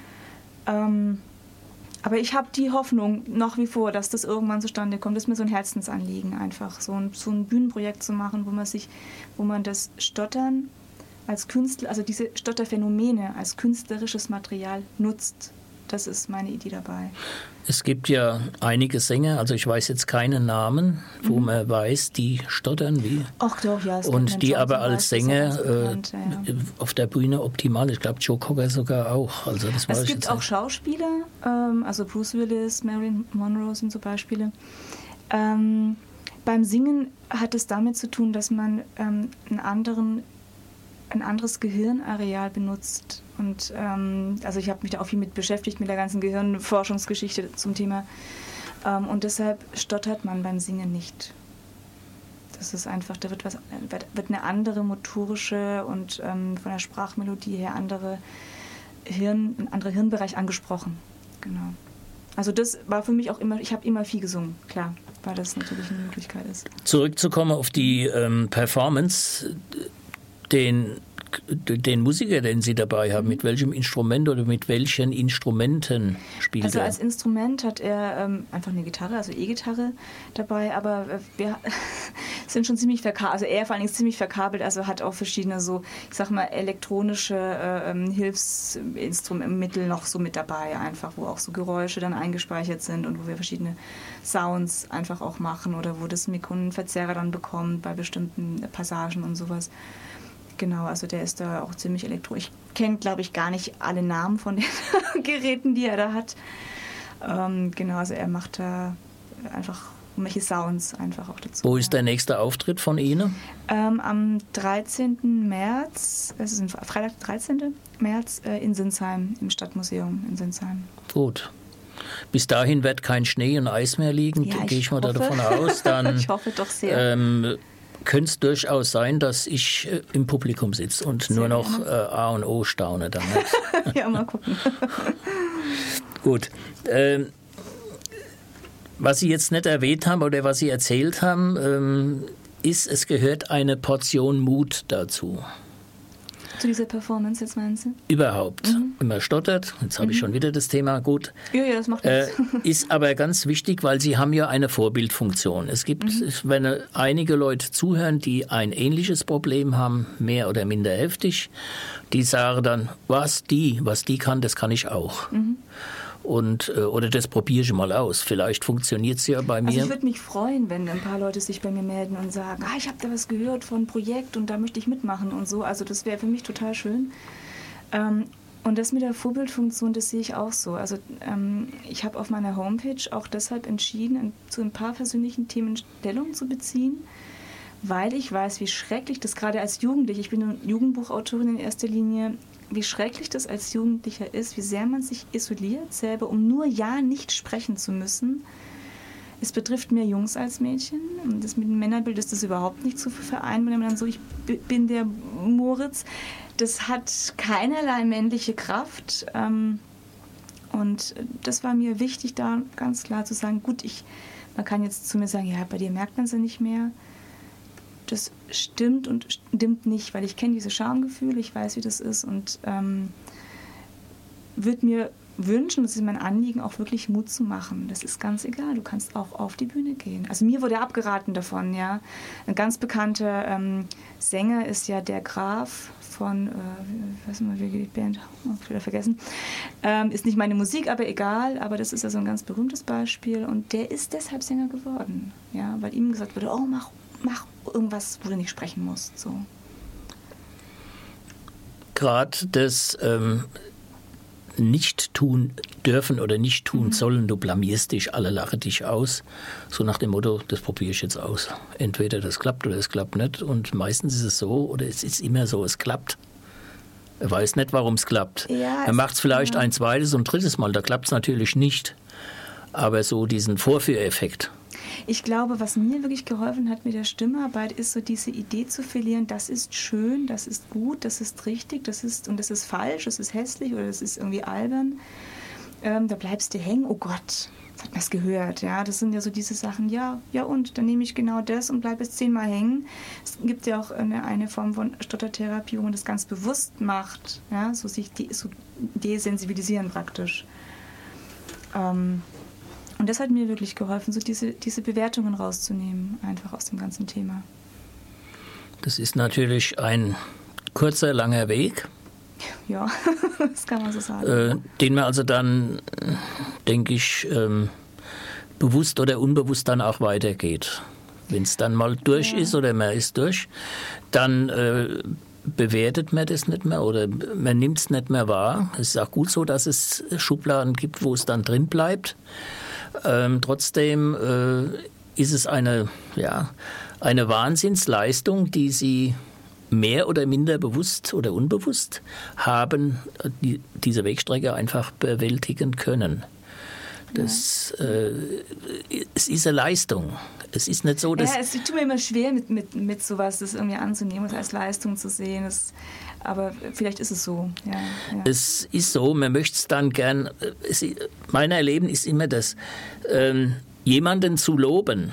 Ähm, aber ich habe die Hoffnung nach wie vor, dass das irgendwann zustande kommt. Das ist mir so ein Herzensanliegen einfach, so ein, so ein Bühnenprojekt zu machen, wo man sich, wo man das Stottern als Künstler, also diese Stotterphänomene als künstlerisches Material nutzt. Das ist meine Idee dabei. Es gibt ja einige Sänger, also ich weiß jetzt keinen Namen, wo mhm. man weiß, die stottern wie. Ach doch, ja. Es und die aber als Sänger bekannt, äh, ja. auf der Bühne optimal. Ich glaube, Joe Cocker sogar auch. Also das es gibt auch Schauspieler, ähm, also Bruce Willis, Marilyn Monroe sind so Beispiele. Ähm, beim Singen hat es damit zu tun, dass man ähm, einen anderen ein anderes Gehirnareal benutzt. Und ähm, also ich habe mich da auch viel mit beschäftigt, mit der ganzen Gehirnforschungsgeschichte zum Thema. Ähm, und deshalb stottert man beim Singen nicht. Das ist einfach, da wird, was, wird eine andere motorische und ähm, von der Sprachmelodie her andere Hirn, ein anderer Hirnbereich angesprochen. Genau. Also das war für mich auch immer, ich habe immer viel gesungen, klar, weil das natürlich eine Möglichkeit ist. Zurückzukommen auf die ähm, Performance, den, den Musiker, den Sie dabei haben, mit welchem Instrument oder mit welchen Instrumenten spielt also er? Also als Instrument hat er ähm, einfach eine Gitarre, also E-Gitarre dabei, aber wir sind schon ziemlich verkabelt, also er vor allen Dingen ziemlich verkabelt, also hat auch verschiedene so, ich sag mal, elektronische äh, Hilfsinstrumentmittel noch so mit dabei, einfach, wo auch so Geräusche dann eingespeichert sind und wo wir verschiedene Sounds einfach auch machen oder wo das Mikro einen Verzerrer dann bekommt bei bestimmten Passagen und sowas. Genau, also der ist da auch ziemlich elektro. Ich kenne, glaube ich, gar nicht alle Namen von den Geräten, die er da hat. Ähm, genau, also er macht da einfach und welche Sounds einfach auch dazu. Wo ist der nächste Auftritt von Ihnen? Ähm, am dreizehnten März, es ist ein Freitag, dreizehnten März, äh, in Sinsheim, im Stadtmuseum in Sinsheim. Gut. Bis dahin wird kein Schnee und Eis mehr liegen, Ja, gehe ich mal hoffe. davon aus. Dann, ich hoffe doch sehr. Ähm, könnte es durchaus sein, dass ich äh, im Publikum sitze und Sehr nur noch äh, gerne. A und O staune damit. Ja, mal gucken. Gut. Ähm, was Sie jetzt nicht erwähnt haben oder was Sie erzählt haben, ähm, ist, es gehört eine Portion Mut dazu. Zu dieser Performance jetzt meinst du? Überhaupt. Mhm. Immer stottert, jetzt habe ich schon wieder das Thema, gut. Ja, ja, das macht Äh, nichts. ist aber ganz wichtig, weil Sie haben ja eine Vorbildfunktion. Es gibt, mhm. wenn einige Leute zuhören, die ein ähnliches Problem haben, mehr oder minder heftig, die sagen dann, was die, was die kann, das kann ich auch. Mhm. Und, oder das probiere ich mal aus. Vielleicht funktioniert es ja bei mir. Also ich würde mich freuen, wenn ein paar Leute sich bei mir melden und sagen, ah, ich habe da was gehört von einem Projekt und da möchte ich mitmachen und so. Also das wäre für mich total schön. Ähm, und das mit der Vorbildfunktion, das sehe ich auch so. Also ähm, ich habe auf meiner Homepage auch deshalb entschieden, zu ein paar persönlichen Themen Stellung zu beziehen, weil ich weiß, wie schrecklich das gerade als Jugendliche, ich bin eine Jugendbuchautorin in erster Linie, wie schrecklich das als Jugendlicher ist, wie sehr man sich isoliert selber, um nur ja nicht sprechen zu müssen. Es betrifft mehr Jungs als Mädchen. Und das mit dem Männerbild ist das überhaupt nicht zu vereinbaren. Wenn man dann so, ich bin der Moritz, das hat keinerlei männliche Kraft. Und das war mir wichtig, da ganz klar zu sagen, gut, ich, man kann jetzt zu mir sagen, ja, bei dir merkt man es ja nicht mehr. Das stimmt und stimmt nicht, weil ich kenne diese Schamgefühle, ich weiß, wie das ist und ähm, würde mir wünschen, das ist mein Anliegen, auch wirklich Mut zu machen. Das ist ganz egal, du kannst auch auf die Bühne gehen. Also mir wurde abgeraten davon, ja. Ein ganz bekannter ähm, Sänger ist ja der Graf von, äh, ich weiß nicht mal, wie die Band, oh, ich wieder vergessen, ähm, ist nicht meine Musik, aber egal, aber das ist ja so ein ganz berühmtes Beispiel und der ist deshalb Sänger geworden, ja, weil ihm gesagt wurde, oh, mach, mach irgendwas, wo du nicht sprechen musst. So. Gerade das ähm, nicht tun dürfen oder nicht tun mhm. sollen, du blamierst dich, alle lachen dich aus. So nach dem Motto, das probiere ich jetzt aus. Entweder das klappt oder es klappt nicht. Und meistens ist es so, oder es ist immer so, es klappt. Er weiß nicht, warum es klappt. Ja, er macht es vielleicht ja. ein zweites und drittes Mal, da klappt es natürlich nicht. Aber so diesen Vorführeffekt. Ich glaube, was mir wirklich geholfen hat mit der Stimmarbeit, ist so diese Idee zu verlieren, das ist schön, das ist gut, das ist richtig, das ist und das ist falsch, das ist hässlich oder das ist irgendwie albern. Ähm, da bleibst du hängen, oh Gott, das hat man es gehört. Ja? Das sind ja so diese Sachen, ja, ja und, dann nehme ich genau das und bleibe jetzt zehnmal hängen. Es gibt ja auch eine, eine Form von Stottertherapie, wo man das ganz bewusst macht, ja? So sich de, so desensibilisieren praktisch. Ähm, Und das hat mir wirklich geholfen, so diese, diese Bewertungen rauszunehmen, einfach aus dem ganzen Thema. Das ist natürlich ein kurzer, langer Weg. Ja, das kann man so sagen. Äh, den man also dann, denke ich, ähm, bewusst oder unbewusst dann auch weitergeht. Wenn es dann mal durch ja. ist oder man ist durch, dann äh, bewertet man das nicht mehr oder man nimmt es nicht mehr wahr. Es ist auch gut so, dass es Schubladen gibt, wo es dann drin bleibt. Ähm, trotzdem äh, ist es eine, ja, eine Wahnsinnsleistung, die Sie mehr oder minder bewusst oder unbewusst haben, die, diese Wegstrecke einfach bewältigen können. Das, ja. äh, es ist eine Leistung. Es ist nicht so, dass... Ja, es tut mir immer schwer, mit, mit, mit sowas das irgendwie anzunehmen, als Leistung zu sehen. Das, aber vielleicht ist es so. Ja, ja. Es ist so, man möchte es dann gern... Es, mein Erleben ist immer das, ähm, jemanden zu loben.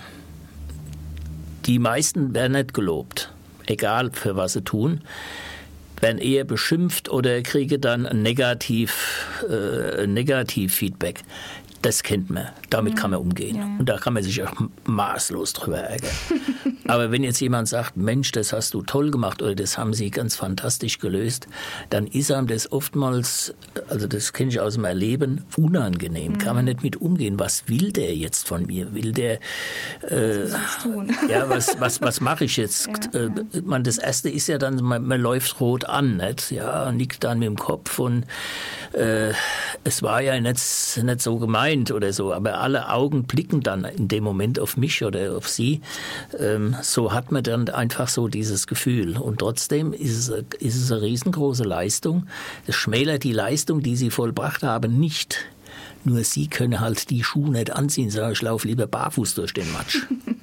Die meisten werden nicht gelobt, egal für was sie tun, werden eher beschimpft oder kriegen dann ein Negativ, äh, Negativ-Feedback. Das kennt man, damit ja, kann man umgehen. Ja, ja. Und da kann man sich auch maßlos drüber ärgern. Aber wenn jetzt jemand sagt, Mensch, das hast du toll gemacht oder das haben Sie ganz fantastisch gelöst, dann ist einem das oftmals, also das kenne ich aus dem Erleben, unangenehm. Mhm. Kann man nicht mit umgehen. Was will der jetzt von mir? Will der, äh, was tun? Ja, was, was, was mache ich jetzt? Ja, äh, ja. Man, das Erste ist ja dann, man, man läuft rot an, nicht? Ja, nickt dann mit dem Kopf und äh, es war ja nicht, nicht so gemeint oder so, aber alle Augen blicken dann in dem Moment auf mich oder auf Sie. Ähm, So hat man dann einfach so dieses Gefühl. Und trotzdem ist es, ist es eine riesengroße Leistung. Das schmälert die Leistung, die Sie vollbracht haben, nicht. Nur Sie können halt die Schuhe nicht anziehen, sondern ich laufe lieber barfuß durch den Matsch.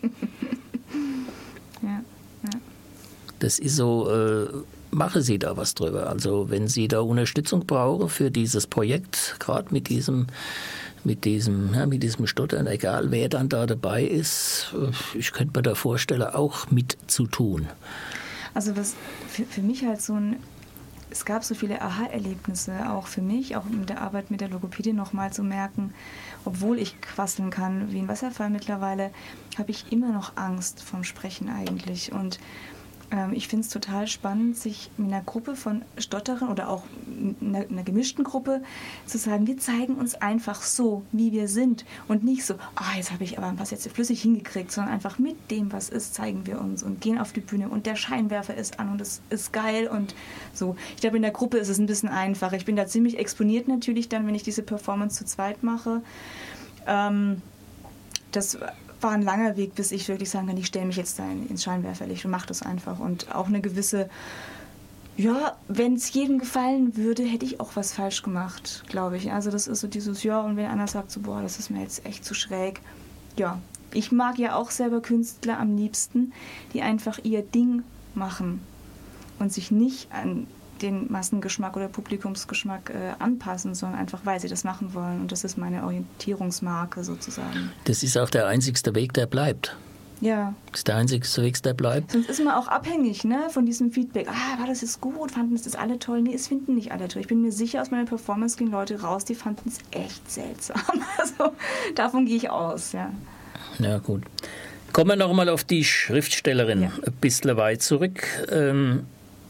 Ja, ja. Das ist so, äh, machen Sie da was drüber. Also wenn Sie da Unterstützung brauchen für dieses Projekt, gerade mit diesem mit diesem, ja, mit diesem Stottern, egal wer dann da dabei ist, ich könnte mir da vorstellen, auch mit zu tun. Also was für, für mich halt so ein, es gab so viele Aha-Erlebnisse, auch für mich, auch mit der Arbeit mit der Logopädie nochmal zu merken, obwohl ich quasseln kann wie ein Wasserfall mittlerweile, habe ich immer noch Angst vom Sprechen eigentlich. Und ich finde es total spannend, sich in einer Gruppe von Stotterern oder auch in einer, in einer gemischten Gruppe zu sagen, wir zeigen uns einfach so, wie wir sind und nicht so, ah, jetzt habe ich aber was jetzt flüssig hingekriegt, sondern einfach mit dem, was ist, zeigen wir uns und gehen auf die Bühne und der Scheinwerfer ist an und es ist geil und so. Ich glaube, in der Gruppe ist es ein bisschen einfacher. Ich bin da ziemlich exponiert natürlich dann, wenn ich diese Performance zu zweit mache. Ähm, das war ein langer Weg, bis ich wirklich sagen kann, ich stelle mich jetzt da ins Scheinwerferlicht und mache das einfach. Und auch eine gewisse, ja, wenn es jedem gefallen würde, hätte ich auch was falsch gemacht, glaube ich. Also das ist so dieses, ja, und wenn einer sagt so, boah, das ist mir jetzt echt zu schräg. Ja, ich mag ja auch selber Künstler am liebsten, die einfach ihr Ding machen und sich nicht an den Massengeschmack oder Publikumsgeschmack äh, anpassen, sondern einfach, weil sie das machen wollen. Und das ist meine Orientierungsmarke sozusagen. Das ist auch der einzigste Weg, der bleibt. Ja. Das ist der einzigste Weg, der bleibt. Sonst ist man auch abhängig, ne, von diesem Feedback. Ah, war das jetzt gut? Fanden es das alle toll? Nee, es finden nicht alle toll. Ich bin mir sicher, aus meiner Performance gehen Leute raus, die fanden es echt seltsam. Also davon gehe ich aus, ja. Ja, gut. Kommen wir noch mal auf die Schriftstellerin ja. ein bisschen weit zurück. Ähm,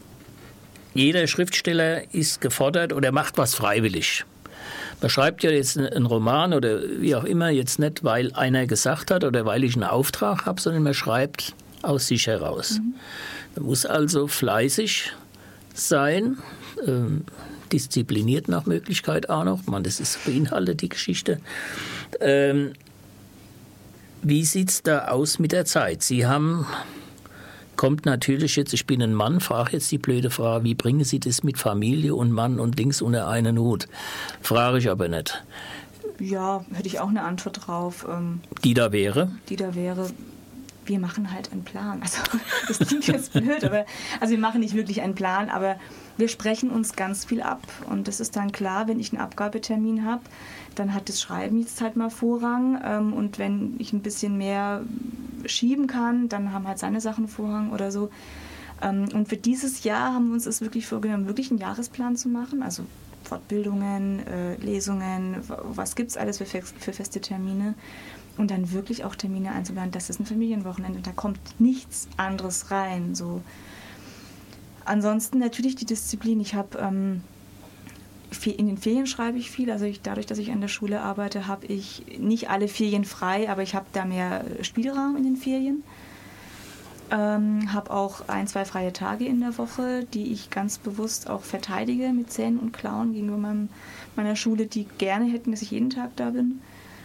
Jeder Schriftsteller ist gefordert oder macht was freiwillig. Man schreibt ja jetzt einen Roman oder wie auch immer jetzt nicht, weil einer gesagt hat oder weil ich einen Auftrag habe, sondern man schreibt aus sich heraus. Mhm. Man muss also fleißig sein, ähm, diszipliniert nach Möglichkeit auch noch. Man, das ist beinhaltet die Geschichte. Ähm, wie sieht es da aus mit der Zeit? Sie haben... Kommt natürlich jetzt, ich bin ein Mann, frage jetzt die blöde Frage, wie bringen Sie das mit Familie und Mann und links unter einen Hut? Frage ich aber nicht. Ja, hätte ich auch eine Antwort drauf. Ähm, die da wäre? Die da wäre, wir machen halt einen Plan. Also das klingt jetzt blöd, aber also wir machen nicht wirklich einen Plan, aber wir sprechen uns ganz viel ab. Und das ist dann klar, wenn ich einen Abgabetermin habe, dann hat das Schreiben jetzt halt mal Vorrang. Ähm, und wenn ich ein bisschen mehr schieben kann, dann haben halt seine Sachen Vorrang oder so. Ähm, und für dieses Jahr haben wir uns das wirklich vorgenommen, wirklich einen Jahresplan zu machen. Also Fortbildungen, äh, Lesungen, was gibt es alles für, für feste Termine. Und dann wirklich auch Termine einzuplanen. Das ist ein Familienwochenende, da kommt nichts anderes rein. So. Ansonsten natürlich die Disziplin. Ich habe ähm, in den Ferien schreibe ich viel. Also ich, dadurch, dass ich an der Schule arbeite, habe ich nicht alle Ferien frei, aber ich habe da mehr Spielraum in den Ferien. Ähm, habe auch ein, zwei freie Tage in der Woche, die ich ganz bewusst auch verteidige mit Zähnen und Klauen gegenüber meinem, meiner Schule, die gerne hätten, dass ich jeden Tag da bin.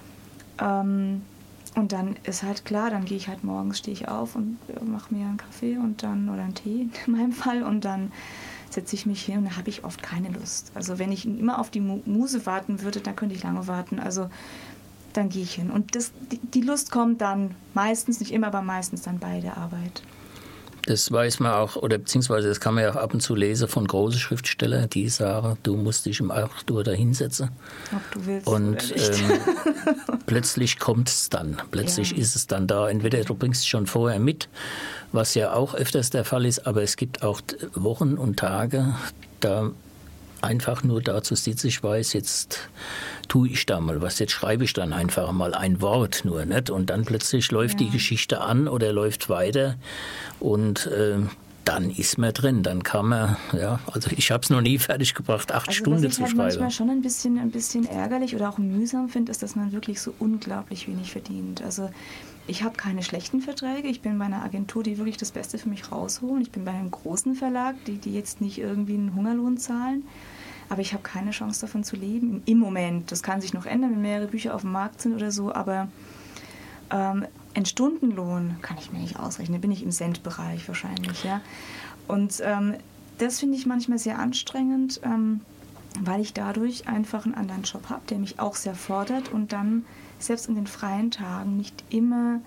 Ähm, und dann ist halt klar, dann gehe ich halt morgens, stehe ich auf und mache mir einen Kaffee und dann oder einen Tee in meinem Fall und dann setze ich mich hin und da habe ich oft keine Lust. Also wenn ich immer auf die Muse warten würde, dann könnte ich lange warten. Also dann gehe ich hin. Und das, die, die Lust kommt dann meistens, nicht immer, aber meistens dann bei der Arbeit. Das weiß man auch, oder beziehungsweise das kann man ja auch ab und zu lesen von großen Schriftstellern, die sagen, du musst dich um acht Uhr da hinsetzen. Ob du willst und oder nicht. Ähm, plötzlich kommt es dann, plötzlich ja. ist es dann da. Entweder du bringst es schon vorher mit, was ja auch öfters der Fall ist, aber es gibt auch Wochen und Tage, da einfach nur dazu sitze, ich weiß, jetzt tue ich da mal was, jetzt schreibe ich dann einfach mal ein Wort nur, nicht? Und dann plötzlich läuft ja. die Geschichte an oder läuft weiter und äh, dann ist man drin, dann kann man, ja, also ich habe es noch nie fertig gebracht, acht also Stunden zu zu halt schreiben. Was ich manchmal schon ein bisschen, ein bisschen ärgerlich oder auch mühsam finde, ist, dass man wirklich so unglaublich wenig verdient. Also ich habe keine schlechten Verträge, ich bin bei einer Agentur, die wirklich das Beste für mich rausholen. Ich bin bei einem großen Verlag, die, die jetzt nicht irgendwie einen Hungerlohn zahlen. Aber ich habe keine Chance davon zu leben, im Moment. Das kann sich noch ändern, wenn mehrere Bücher auf dem Markt sind oder so, aber ähm, einen Stundenlohn kann ich mir nicht ausrechnen, da bin ich im Centbereich wahrscheinlich. Ja? Und ähm, das finde ich manchmal sehr anstrengend, ähm, weil ich dadurch einfach einen anderen Job habe, der mich auch sehr fordert und dann selbst in den freien Tagen nicht immer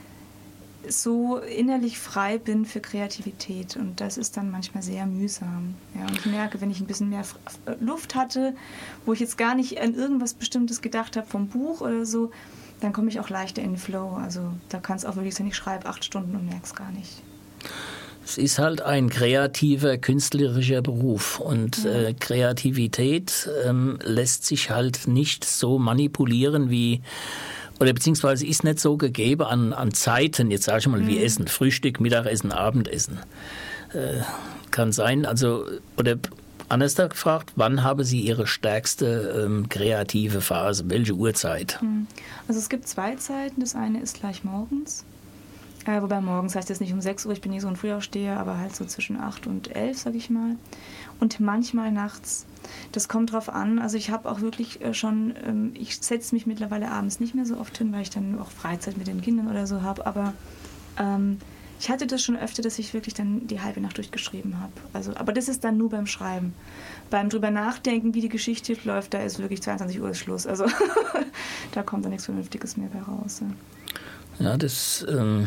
so innerlich frei bin für Kreativität. Und das ist dann manchmal sehr mühsam. Ja, und ich merke, wenn ich ein bisschen mehr Luft hatte, wo ich jetzt gar nicht an irgendwas Bestimmtes gedacht habe vom Buch oder so, dann komme ich auch leichter in den Flow. Also da kann es auch wirklich sein, ich schreibe acht Stunden und merke es gar nicht. Es ist halt ein kreativer, künstlerischer Beruf und ja. äh, Kreativität ähm, lässt sich halt nicht so manipulieren wie, oder beziehungsweise ist nicht so gegeben an, an Zeiten, jetzt sage ich mal, mhm. wie Essen, Frühstück, Mittagessen, Abendessen. Äh, kann sein, also, oder anders gefragt, wann haben Sie Ihre stärkste ähm, kreative Phase, welche Uhrzeit? Also es gibt zwei Zeiten, das eine ist gleich morgens. Äh, wobei morgens heißt das nicht um sechs Uhr, ich bin nicht so ein Frühaufsteher, aber halt so zwischen acht und elf, sag ich mal. Und manchmal nachts. Das kommt drauf an. Also ich habe auch wirklich äh, schon, ähm, ich setze mich mittlerweile abends nicht mehr so oft hin, weil ich dann auch Freizeit mit den Kindern oder so habe. Aber ähm, ich hatte das schon öfter, dass ich wirklich dann die halbe Nacht durchgeschrieben habe. Also, aber das ist dann nur beim Schreiben. Beim drüber nachdenken, wie die Geschichte läuft, da ist wirklich zweiundzwanzig Uhr ist Schluss. Also da kommt dann nichts Vernünftiges mehr bei raus. Ja, ja das... Ähm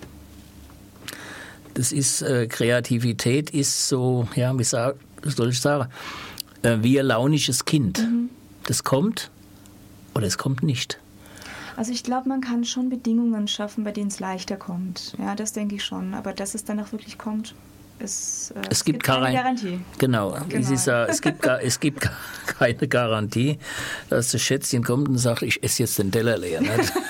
Das ist, äh, Kreativität ist so, ja, wie sag, soll ich sagen, äh, wie ein launisches Kind. Mhm. Das kommt oder es kommt nicht. Also ich glaube, man kann schon Bedingungen schaffen, bei denen es leichter kommt. Ja, das denke ich schon. Aber dass es dann auch wirklich kommt, ist, äh, es, es gibt, gibt keine Garantie. Genau, genau. Es, ist, äh, es, gibt gar, es gibt keine Garantie, dass das Schätzchen kommt und sagt, ich esse jetzt den Teller leer.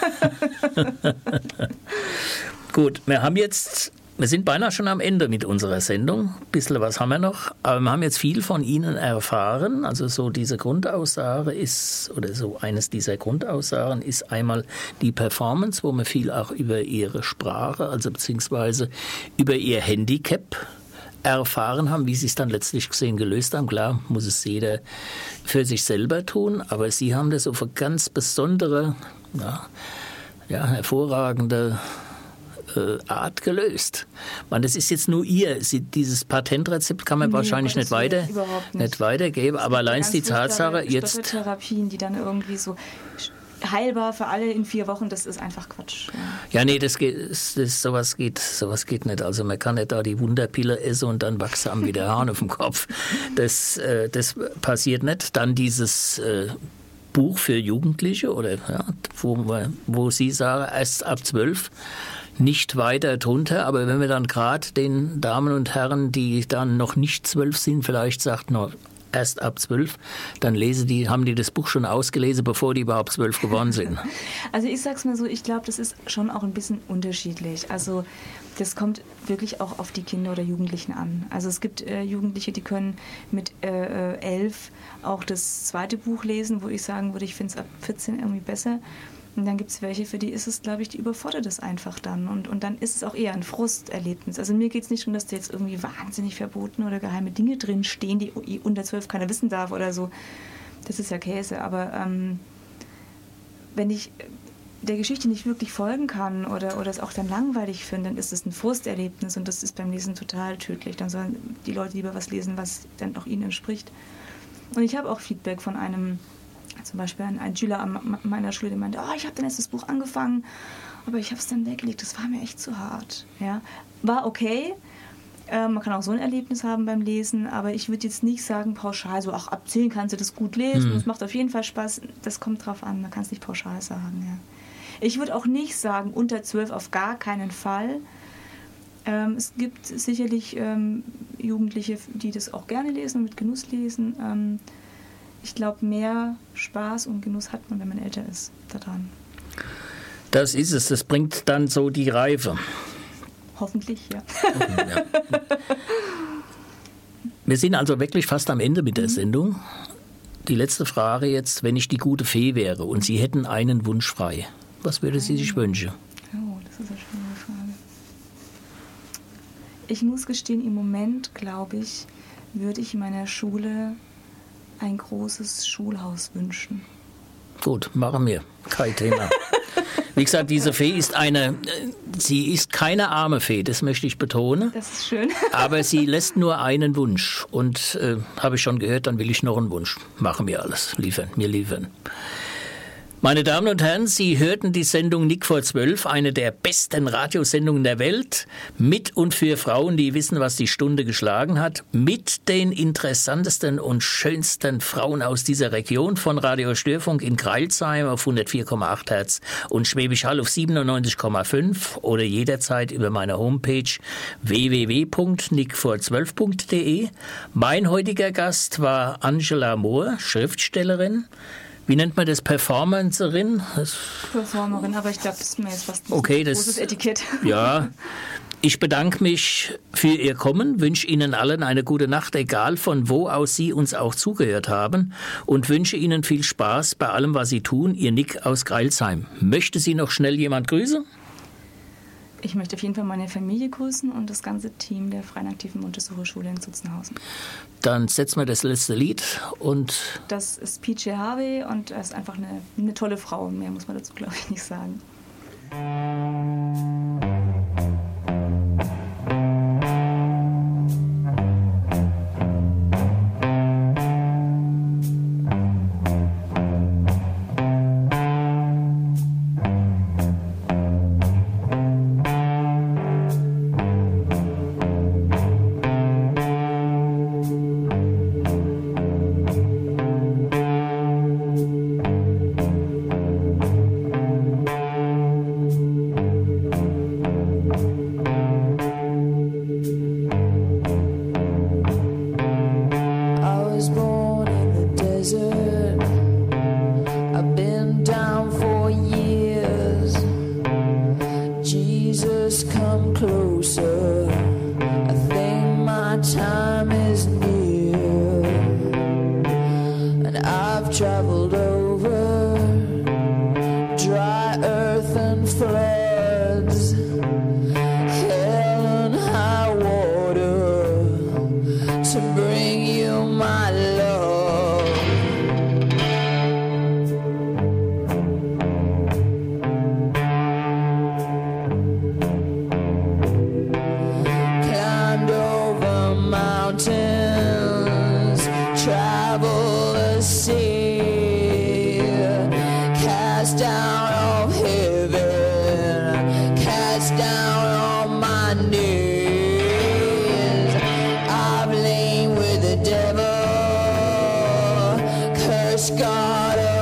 Gut, wir haben jetzt... Wir sind beinahe schon am Ende mit unserer Sendung. Ein bisschen was haben wir noch. Aber wir haben jetzt viel von Ihnen erfahren. Also so diese Grundaussage ist, oder so eines dieser Grundaussagen ist einmal die Performance, wo wir viel auch über Ihre Sprache, also beziehungsweise über Ihr Handicap erfahren haben, wie Sie es dann letztlich gesehen gelöst haben. Klar, muss es jeder für sich selber tun, aber Sie haben das auf eine ganz besondere, ja, ja, hervorragende Art gelöst. Man, das ist jetzt nur ihr. Sie, dieses Patentrezept kann man nee, wahrscheinlich nicht, weiter, nicht. nicht weitergeben, aber allein die Tatsache jetzt... Therapien, die dann irgendwie so heilbar für alle in vier Wochen, das ist einfach Quatsch. Ja, ja nee, das geht, das, das, sowas, geht, sowas geht nicht. Also man kann nicht da die Wunderpille essen und dann wachsen einem wieder Haare auf dem Kopf. Das, äh, das passiert nicht. Dann dieses... Äh, Buch für Jugendliche, oder ja, wo, wo Sie sagen, erst ab zwölf, nicht weiter drunter, aber wenn wir dann gerade den Damen und Herren, die dann noch nicht zwölf sind, vielleicht sagt noch erst ab zwölf, dann lesen die, haben die das Buch schon ausgelesen, bevor die überhaupt zwölf geworden sind. Also ich sag's mal so, ich glaube, das ist schon auch ein bisschen unterschiedlich. Also das kommt wirklich auch auf die Kinder oder Jugendlichen an. Also es gibt äh, Jugendliche, die können mit äh, elf auch das zweite Buch lesen, wo ich sagen würde, ich finde es ab vierzehn irgendwie besser. Und dann gibt es welche, für die ist es, glaube ich, die überfordert es einfach dann. Und, und dann ist es auch eher ein Frusterlebnis. Also mir geht es nicht darum, dass da jetzt irgendwie wahnsinnig verboten oder geheime Dinge drinstehen, die unter zwölf keiner wissen darf oder so. Das ist ja Käse. Aber ähm, wenn ich der Geschichte nicht wirklich folgen kann oder, oder es auch dann langweilig finde, dann ist es ein Frusterlebnis und das ist beim Lesen total tödlich. Dann sollen die Leute lieber was lesen, was dann auch ihnen entspricht. Und ich habe auch Feedback von einem, zum Beispiel ein, ein Schüler an meiner Schule, der meinte, oh, ich habe dann erst das Buch angefangen, aber ich habe es dann weggelegt, das war mir echt zu hart. Ja? War okay, äh, man kann auch so ein Erlebnis haben beim Lesen, aber ich würde jetzt nicht sagen pauschal, so ach, ab zehn kannst du das gut lesen, es mhm. macht auf jeden Fall Spaß, das kommt drauf an, man kann es nicht pauschal sagen. Ja. Ich würde auch nicht sagen, unter zwölf auf gar keinen Fall. Ähm, es gibt sicherlich ähm, Jugendliche, die das auch gerne lesen, mit Genuss lesen. Ähm, ich glaube, mehr Spaß und Genuss hat man, wenn man älter ist, daran. Das ist es, das bringt dann so die Reife. Hoffentlich, ja. ja. Wir sind also wirklich fast am Ende mit der Sendung. Die letzte Frage jetzt, wenn ich die gute Fee wäre und Sie hätten einen Wunsch frei, was würde Sie sich wünschen? Oh, das ist eine schwierige Frage. Ich muss gestehen, im Moment, glaube ich, würde ich meiner Schule ein großes Schulhaus wünschen. Gut, machen wir. Kein Thema. Wie gesagt, diese Fee ist eine, sie ist keine arme Fee, das möchte ich betonen. Das ist schön. Aber sie lässt nur einen Wunsch. Und äh, habe ich schon gehört, dann will ich noch einen Wunsch. Machen wir alles, liefern, wir liefern. Meine Damen und Herren, Sie hörten die Sendung Nick vor zwölf, eine der besten Radiosendungen der Welt, mit und für Frauen, die wissen, was die Stunde geschlagen hat, mit den interessantesten und schönsten Frauen aus dieser Region von Radio Störfunk in Crailsheim auf hundertvier Komma acht Hertz und Schwäbisch Hall auf siebenundneunzig Komma fünf oder jederzeit über meine Homepage w w w punkt nick vor zwölf punkt d e. Mein heutiger Gast war Angela Mohr, Schriftstellerin. Wie nennt man das? Performancerin? Das Performerin, aber ich glaube, das ist mir jetzt fast ein okay, großes das, Etikett. Ja, ich bedanke mich für Ihr Kommen, wünsche Ihnen allen eine gute Nacht, egal von wo aus Sie uns auch zugehört haben, und wünsche Ihnen viel Spaß bei allem, was Sie tun. Ihr Nick aus Crailsheim. Möchte Sie noch schnell jemand grüßen? Ich möchte auf jeden Fall meine Familie grüßen und das ganze Team der Freien Aktiven Montessori-Schule in Zutzenhausen. Dann setzen wir das letzte Lied und... Das ist P J Harvey und er ist einfach eine, eine tolle Frau. Mehr muss man dazu, glaube ich, nicht sagen. God